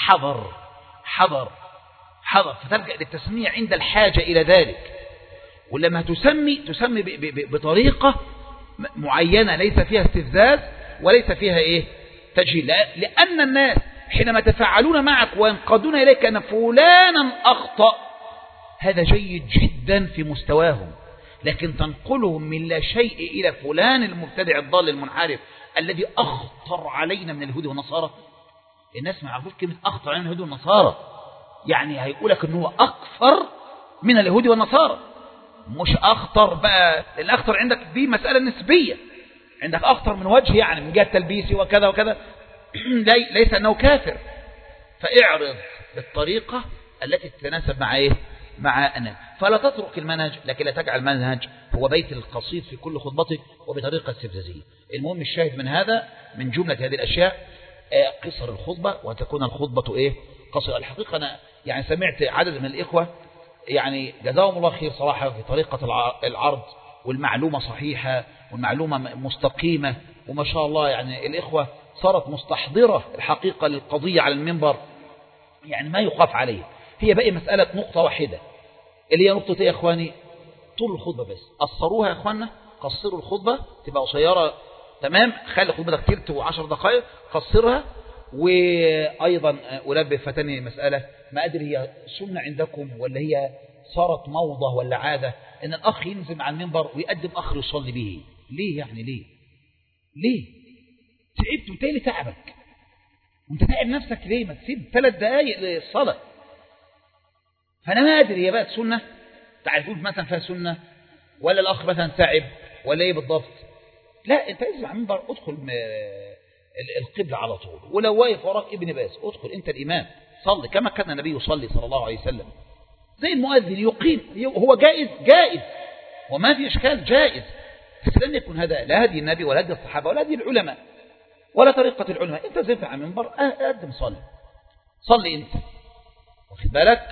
حذر، فتلجأ للتسميع عند الحاجة إلى ذلك. ولما تسمي بطريقة معينة ليس فيها استفزاز وليس فيها إيه؟ تجهيل. لأن الناس حينما يتفاعلون معك وينقادون إليك أن فلانا أخطأ، هذا جيد جدا في مستواهم، لكن تنقلهم من لا شيء إلى فلان المبتدع الضال المنحرف الذي أخطر علينا من اليهود والنصارى. الناس ما يعرفوش كلمة أخطر علينا من اليهود والنصارى، يعني هيقولك أنه أكثر من اليهود والنصارى، مش أخطر بقى. الأخطر عندك دي مسألة نسبية، عندك أخطر من وجه يعني من جهة تلبيسي وكذا وكذا، ليس أنه كافر. فاعرض بالطريقة التي تتناسب مع إيه؟ مع الناس. فلا تترك المنهج، لكن لا تجعل المنهج هو بيت القصيد في كل خطبتك وبطريقة استفزازية. المهم الشاهد من هذا، من جملة هذه الأشياء قصر الخطبة، وتكون الخطبة إيه؟ قصر. الحقيقة أنا يعني سمعت عدد من الإخوة يعني جزاهم الله خير صراحة في طريقة العرض، والمعلومة صحيحة والمعلومة مستقيمة، وما شاء الله يعني الإخوة صارت مستحضرة الحقيقة للقضية على المنبر، يعني ما يخاف عليه. هي بقى مسألة نقطة واحدة، اللي هي نقطة إيه يا إخواني؟ طول الخطبة بس. قصروها يا إخواننا، قصروا الخطبة تبقى قصيرة تمام، خلي خطبتك تلت و10 دقائق، قصرها. وأيضا أنبه فتاني مسألة، ما أدري هي سنة عندكم ولا هي صارت موضة ولا عادة، إن الأخ ينزل على المنبر ويقدم أخر يصلي به. ليه يعني؟ ليه تعبت وتالي تعبك وانت تعب نفسك ليه؟ ما تسيب 3 دقايق للصلاة. فأنا ما أدري هي بقت سنة، تعرفون مثلا فيها سنة، ولا الأخ مثلا تعب ولا إيه بالضبط. لا، أنت انزل على المنبر، ادخل القبلة على طول، ولو واقف وراك ابن باز ادخل أنت الإمام، صلي كما كان النبي يصلي صلى الله عليه وسلم. زي المؤذن يقيم، هو جائز وما في إشكال، جائز، بس لن يكون هذا لا هدي النبي ولا هدي الصحابة ولا هدي العلماء ولا طريقة العلماء. أنت زفع على المنبر، قدم صلي أنت، واخد بالك.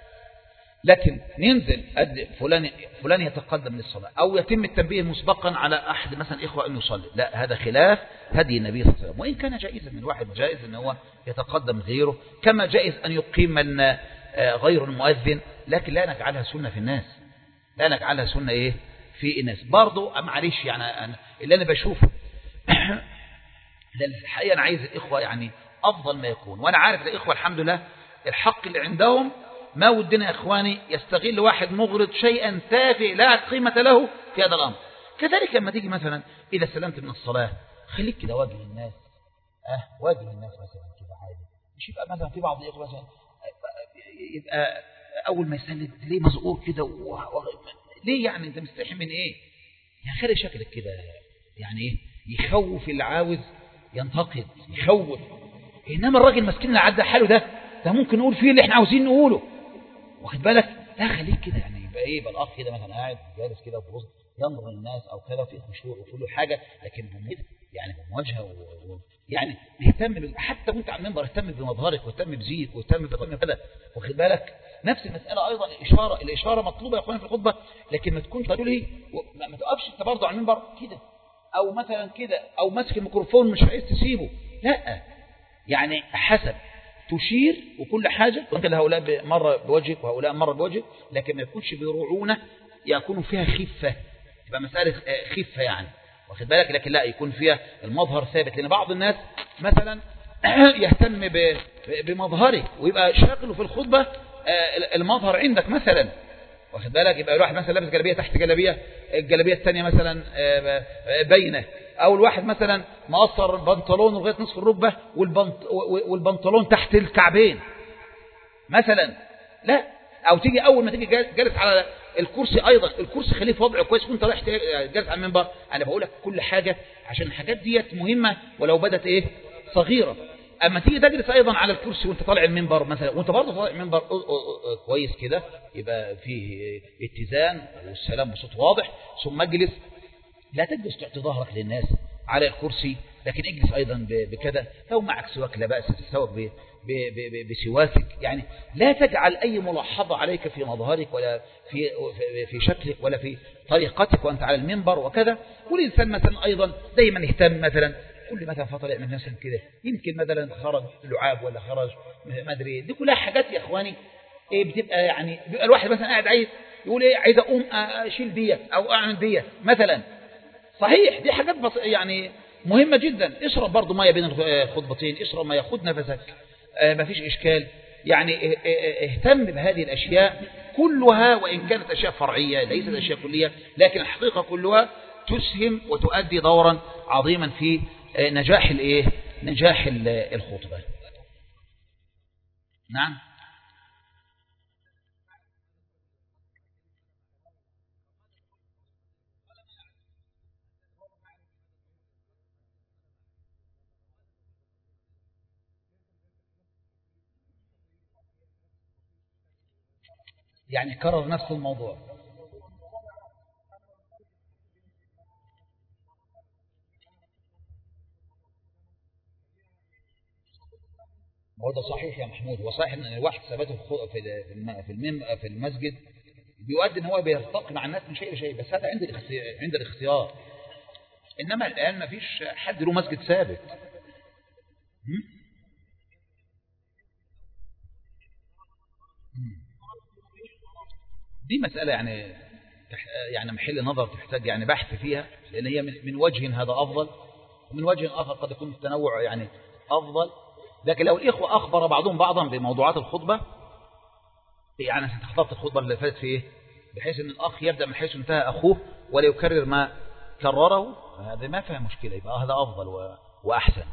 لكن ننزل فلان يتقدم للصلاة أو يتم التنبيه مسبقا على أحد مثلا إخوة أن يصلي، لا، هذا خلاف هدي النبي صلى الله عليه وسلم. وإن كان جائزا من واحد، جائز أن هو يتقدم غيره، كما جائز أن يقيم من غير المؤذن، لكن لا نجعلها سنة في الناس، لا نجعلها سنة إيه في الناس. برضو معلش يعني اللي أنا بشوفه الحقيقة أنا عايز الإخوة يعني أفضل ما يكون، وأنا عارف الإخوة الحمد لله الحق اللي عندهم، ما ودنا يا إخواني يستغل واحد مغرض شيئا تافه لا قيمة له في هذا الأمر. كذلك لما تيجي مثلا إذا سلمت من الصلاة، خليك كده واجه الناس، واجه الناس مثلا كده عادي، مش يبقى مثلا في بعض الإخوة مثلا يبقى أول ما يسلم ليه مزقور كده ليه يعني؟ أنت مستحي من إيه؟ يعني خلي شكلك كده يعني إيه، يخوف اللي عاوز ينتقد، يخوف. إنما الراجل مسكين اللي عدى حاله ده ممكن نقول فيه اللي إحنا عاوزين نقوله، واخد بالك. لا، خليك كده يعني يبقى إيه، يبقى الأخ كده مثلا قاعد جالس كده وبص ينظر الناس أو كذا في خشوع وكل حاجة، لكن يعني بمواجهة يعني اهتم حتى وانت على المنبر، اهتم بمظهرك واهتم بزيك واهتم بكذا، واخد بالك. نفس المسألة أيضا الإشارة مطلوبة يا أخواني في الخطبة، لكن ما تكونش تقول لي ما تقفش أنت برضه على المنبر كده أو مثلا كده أو ماسك الميكروفون مش عايز تسيبه، لا، يعني حسب تشير وكل حاجة، ممكن هؤلاء مرة بوجهك وهؤلاء مرة بوجهك، لكن ما يكونش برعونة يكون فيها خفة، تبقى مسألة خفة يعني، واخد بالك. لكن لا، يكون فيها المظهر ثابت، لأن بعض الناس مثلا يهتم بمظهرك ويبقى شاغله في الخطبة المظهر عندك مثلا، واخد بالك. يبقى الواحد مثلا لابس جلابية تحت جلابية، الجلابية الثانية مثلا باينة، أو الواحد مثلا مقصر بنطلون لغاية نصف الركبة والبنطلون تحت الكعبين مثلا، لا. أو تيجي أول ما تيجي جالس على الكرسي، أيضا الكرسي خليه في وضعه كويس وانت رايح جالس على المنبر. أنا بقول لك كل حاجة عشان الحاجات ديت مهمة ولو بدت إيه صغيرة. أما تيجي تجلس أيضا على الكرسي وانت طالع المنبر مثلا، وانت برضه طالع المنبر كويس كده، يبقى فيه اتزان والسلام بصوت واضح، ثم اجلس. لا تجلس تعطي ظهرك للناس على الكرسي، لكن اجلس أيضا بكذا. لو معك سواك لا بأس تسوك بسواكك، يعني لا تجعل أي ملاحظة عليك في مظهرك ولا في شكلك ولا في طريقتك وأنت على المنبر وكذا. والإنسان مثلا أيضا دايما يهتم مثلا كل مثلا فترة يعمل مثلا كده، يمكن مثلا خرج لعاب ولا خرج ما أدري، دي كلها حاجات يا إخواني إيه بتبقى يعني بيبقى الواحد مثلا قاعد عايز يقول إيه، عايز أقوم أشيل ديت أو أعمل ديت مثلا. صحيح دي حاجات يعني مهمة جدا. اشرب برضو مية بين الخطبتين، اشرب مية، خد نفسك، ما فيش إشكال. يعني اهتم بهذه الأشياء كلها وإن كانت أشياء فرعية ليست أشياء كلية، لكن الحقيقة كلها تسهم وتؤدي دورا عظيما في نجاح نجاح الخطبة. نعم. يعني كرر نفس الموضوع. هو ده صحيح يا محمود، وصحيح ان الواحد ثبته في المسجد بيؤدي ان هو بيرتقي مع الناس من شيء لشيء، بس هذا عند الاختيار. انما الان ما فيش حد له مسجد ثابت. دي مسألة يعني محل نظر تحتاج يعني بحث فيها، لأن هي من وجه هذا أفضل، ومن وجه آخر قد يكون التنوع يعني أفضل. لكن لو الإخوة أخبر بعضهم بعضا بموضوعات الخطبة، يعني أنت حضرت الخطبة اللي فاتت في إيه؟ بحيث أن الأخ يبدأ من حيث انتهى أخوه ولا يكرر ما كرره، هذا ما فيها مشكلة، يبقى هذا أفضل وأحسن.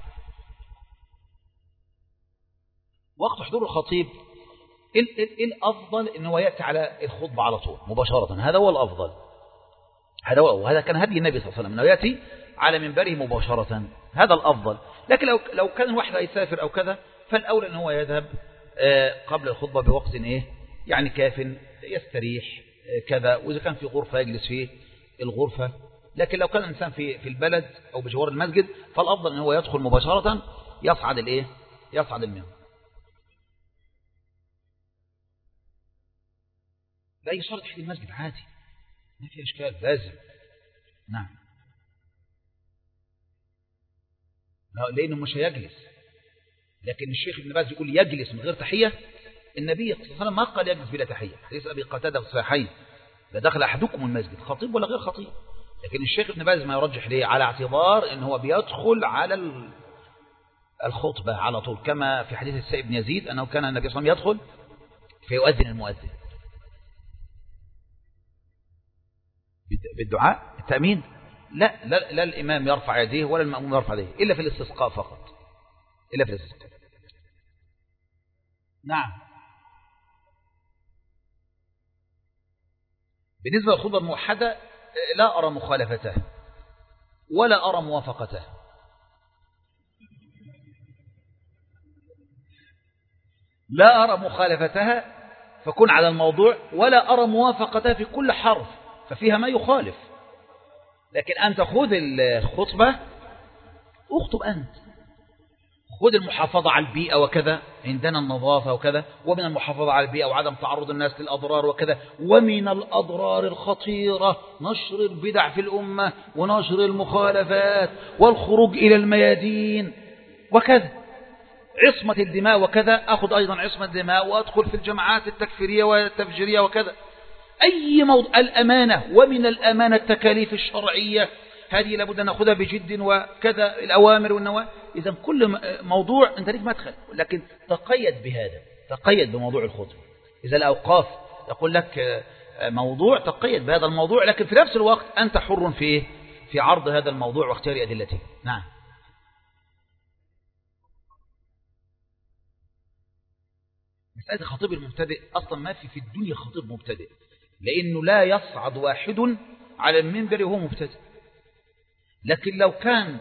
وقت حضور الخطيب الأفضل أنه يأتي على الخطبة على طول مباشرة، هذا هو الأفضل، وهذا كان هدي النبي صلى الله عليه وسلم أنه يأتي على منبره مباشرة، هذا الأفضل. لكن لو كان الواحد يسافر أو كذا فالأولى أنه يذهب قبل الخطبة بوقت يعني كاف يستريح كذا، وإذا كان في غرفة يجلس في الغرفة. لكن لو كان الإنسان في البلد أو بجوار المسجد فالأفضل أنه يدخل مباشرة يصعد المنبر. لا يصلي تحت المسجد عادي، ما في إشكال، لازم. نعم، لأنه مش هيجلس. لكن الشيخ ابن باز يقول يجلس من غير تحية. النبي صلى الله عليه وسلم ما قال يجلس بلا تحية، حديث أبي قتادة في الصحيحين لا دخل أحدكم المسجد خطيب ولا غير خطيب. لكن الشيخ ابن باز ما يرجح ليه على اعتبار أنه هو بيدخل على الخطبة على طول، كما في حديث السائب بن يزيد أنه كان النبي صلى الله عليه وسلم يدخل فيؤذن المؤذن بالدعاء التأمين. لا الإمام يرفع يديه ولا المأموم يرفع يديه إلا في الاستسقاء فقط، إلا في الاستسقاء. نعم. بالنسبة للخطبة الموحدة لا أرى مخالفته ولا أرى موافقته. لا أرى مخالفتها فكن على الموضوع، ولا أرى موافقتها في كل حرف ففيها ما يخالف. لكن أنت خذ الخطبة اخطب أنت، خذ المحافظة على البيئة وكذا، عندنا النظافة وكذا، ومن المحافظة على البيئة وعدم تعرض الناس للأضرار وكذا، ومن الأضرار الخطيرة نشر البدع في الأمة ونشر المخالفات والخروج إلى الميادين وكذا، عصمة الدماء وكذا، أخذ أيضا عصمة الدماء وأدخل في الجماعات التكفيرية والتفجيرية وكذا، أي موضوع الأمانة، ومن الأمانة التكاليف الشرعية هذه لابد أن نأخذها بجد وكذا، الأوامر والنواهي. إذا كل موضوع أنت ليك مدخل، لكن تقيد بهذا، تقيد بموضوع الخطبة. إذا الأوقاف يقول لك موضوع تقيد بهذا الموضوع، لكن في نفس الوقت أنت حر في عرض هذا الموضوع واختيار أدلته. نعم. مسألة الخطيب المبتدئ أصلا ما في الدنيا خطيب مبتدئ، لأنه لا يصعد واحد على المنبر وهو مبتدئ. لكن لو كان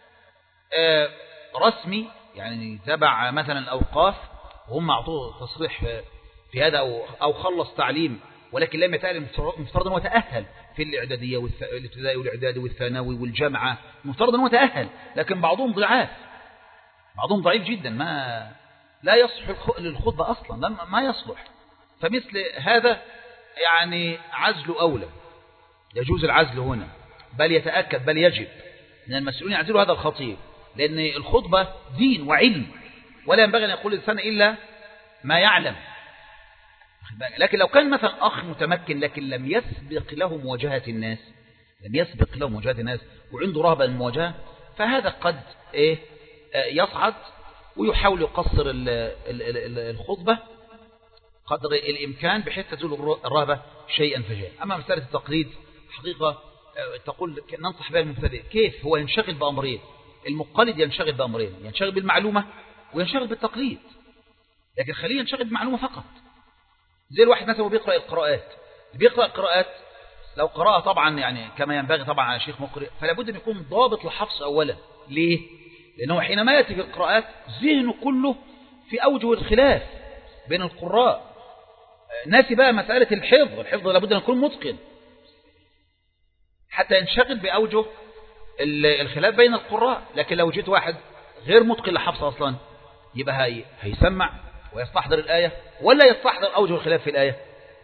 رسمي يعني تبع مثلا الأوقاف وهم أعطوه تصريح في هذا أو خلص تعليم ولكن لم يتعلم، مفترض أنه تأهل في الإعدادية والابتدائي والإعدادي والثانوي والجامعة، مفترض أنه تأهل. لكن بعضهم ضعاف، بعضهم ضعيف جدا، لا يصلح للخطبة أصلا، ما يصلح. فمثل هذا يعني عزل أولى، يجوز العزل هنا، بل يتأكد بل يجب أن المسؤولين يعزلوا هذا الخطيب، لأن الخطبة دين وعلم ولا ينبغي أن يقول الإنسان إلا ما يعلم. لكن لو كان مثلا أخ متمكن لكن لم يسبق له مواجهة الناس وعنده رهبة المواجهة، فهذا قد يصعد ويحاول يقصر الخطبة قدر الإمكان بحيث تزول الرهبة شيئا فشيئا. أما مسألة التقليد حقيقة تقول ننصح بها المبتدئ كيف هو ينشغل بأمرين. المقلد ينشغل بأمرين، ينشغل بالمعلومة وينشغل بالتقليد، لكن خليه ينشغل بالمعلومة فقط. زي الواحد مثلا بيقرأ القراءات، بيقرأ القراءات لو قرأها طبعا يعني كما ينبغي طبعا على شيخ مقرئ، فلا بد أن يكون ضابط لحفظ أولا. ليه؟ لأنه حينما يأتي في القراءات ذهنه كله في أوجه الخلاف بين القراء، ناسي بقى مسألة الحفظ لابد أن يكون متقن حتى ينشغل بأوجه الخلاف بين القراء. لكن لو جيت واحد غير متقن لحفظ أصلا، يبقى هيسمع ويستحضر الآية ولا يستحضر أوجه الخلاف في الآية.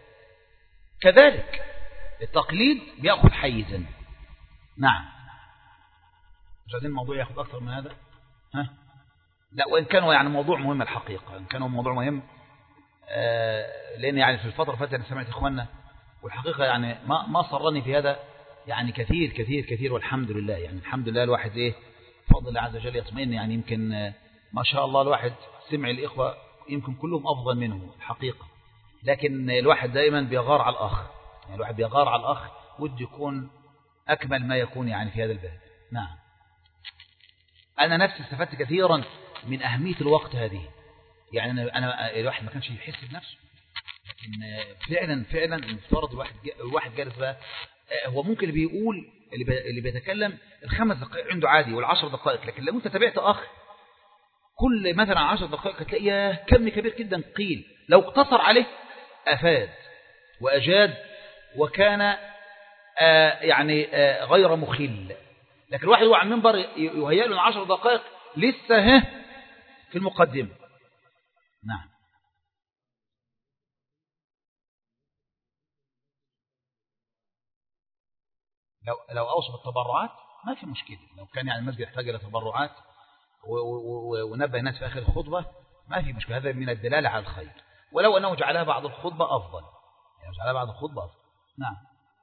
كذلك التقليد بيأخذ حيزا. نعم، مش عايزين الموضوع يأخذ أكثر من هذا. لا، وإن كانوا يعني موضوع مهم الحقيقة، إن كانوا موضوع مهم لأن يعني في الفترة فاتت أنا سمعت إخواننا، والحقيقة يعني ما صرني في هذا يعني كثير كثير كثير، والحمد لله يعني الحمد لله الواحد بفضل الله عز وجل يطمئن. يعني يمكن ما شاء الله الواحد سمع الإخوة يمكن كلهم أفضل منه الحقيقة، لكن الواحد دائما بيغار على الأخ، يعني الواحد بيغار على الأخ ود يكون أكمل ما يكون يعني في هذا الباب. نعم، أنا نفسي استفدت كثيرا من أهمية الوقت هذه. يعني أنا الواحد ما كانش يحس بنفسه، لكن فعلا المفترض الواحد جالس بقى، هو ممكن اللي بيقول اللي بيتكلم 5 دقائق عنده عادي وال10 دقائق، لكن لو أنت تابعت أخ كل مثلا 10 دقائق هتلاقيه كم كبير جدا قيل، لو اقتصر عليه أفاد وأجاد وكان يعني غير مخل. لكن الواحد هو على المنبر يهيأ له 10 دقائق لسه في المقدمة. نعم، لو أوصى بالتبرعات ما في مشكلة، لو كان يعني المسجد يحتاج إلى تبرعات ونبه الناس في آخر الخطبة ما في مشكلة، هذا من الدلالة على الخير. ولو أنه جعلها بعد الخطبة أفضل، يعني جعلها بعد الخطبة أفضل. نعم،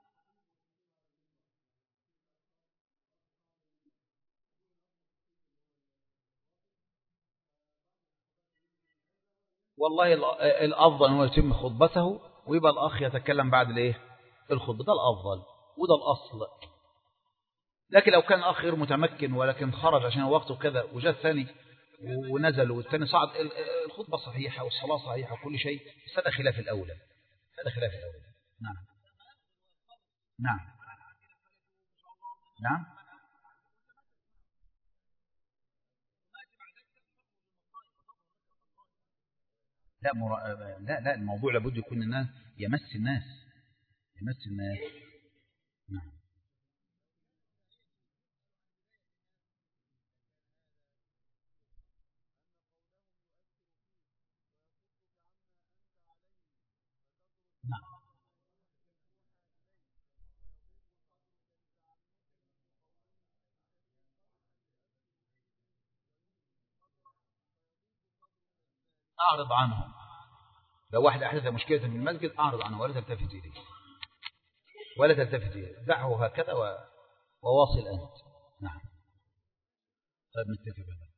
والله الأفضل هو يتم خطبته ويبقى الأخ يتكلم بعد الخطبة، ده الأفضل وده الأصل. لكن لو كان الأخ غير متمكن ولكن خرج عشان وقته كذا وجاء الثاني ونزل والثاني صعد، الخطبة صحيحة والصلاة صحيحة وكل شيء، بس هذا خلاف الأولى، هذا خلاف الأولى. نعم نعم نعم. لا الموضوع لابد يكون الناس يمس الناس، يمس الناس. نعم نعم. أعرض عنهم، لو واحد أحدث مشكلة في المسجد أعرض عنه ولا تلتفت إليه، ولا تلتفت إليه، دعه هكذا وواصل أنت. نعم. طيب نتفق.